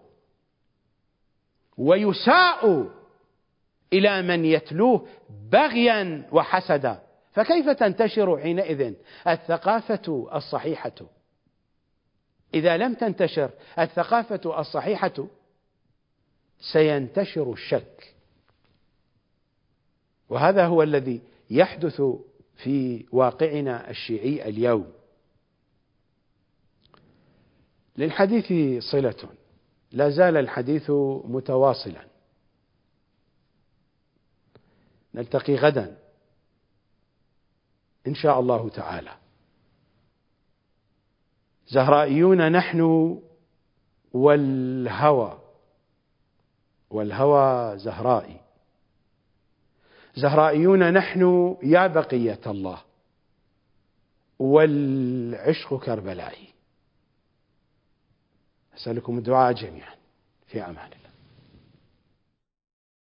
ويساء إلى من يتلوه بغيا وحسدا، فكيف تنتشر حينئذ الثقافة الصحيحة؟ إذا لم تنتشر الثقافة الصحيحة سينتشر الشك، وهذا هو الذي يحدث في واقعنا الشيعي اليوم. للحديث صلة، لا زال الحديث متواصلا، نلتقي غدا إن شاء الله تعالى. زهرائيون نحن والهوى زهرائي، زهرائيون نحن يا بقية الله، والعشق كربلائي. أسألكم الدعاء جميعا، في أمان الله.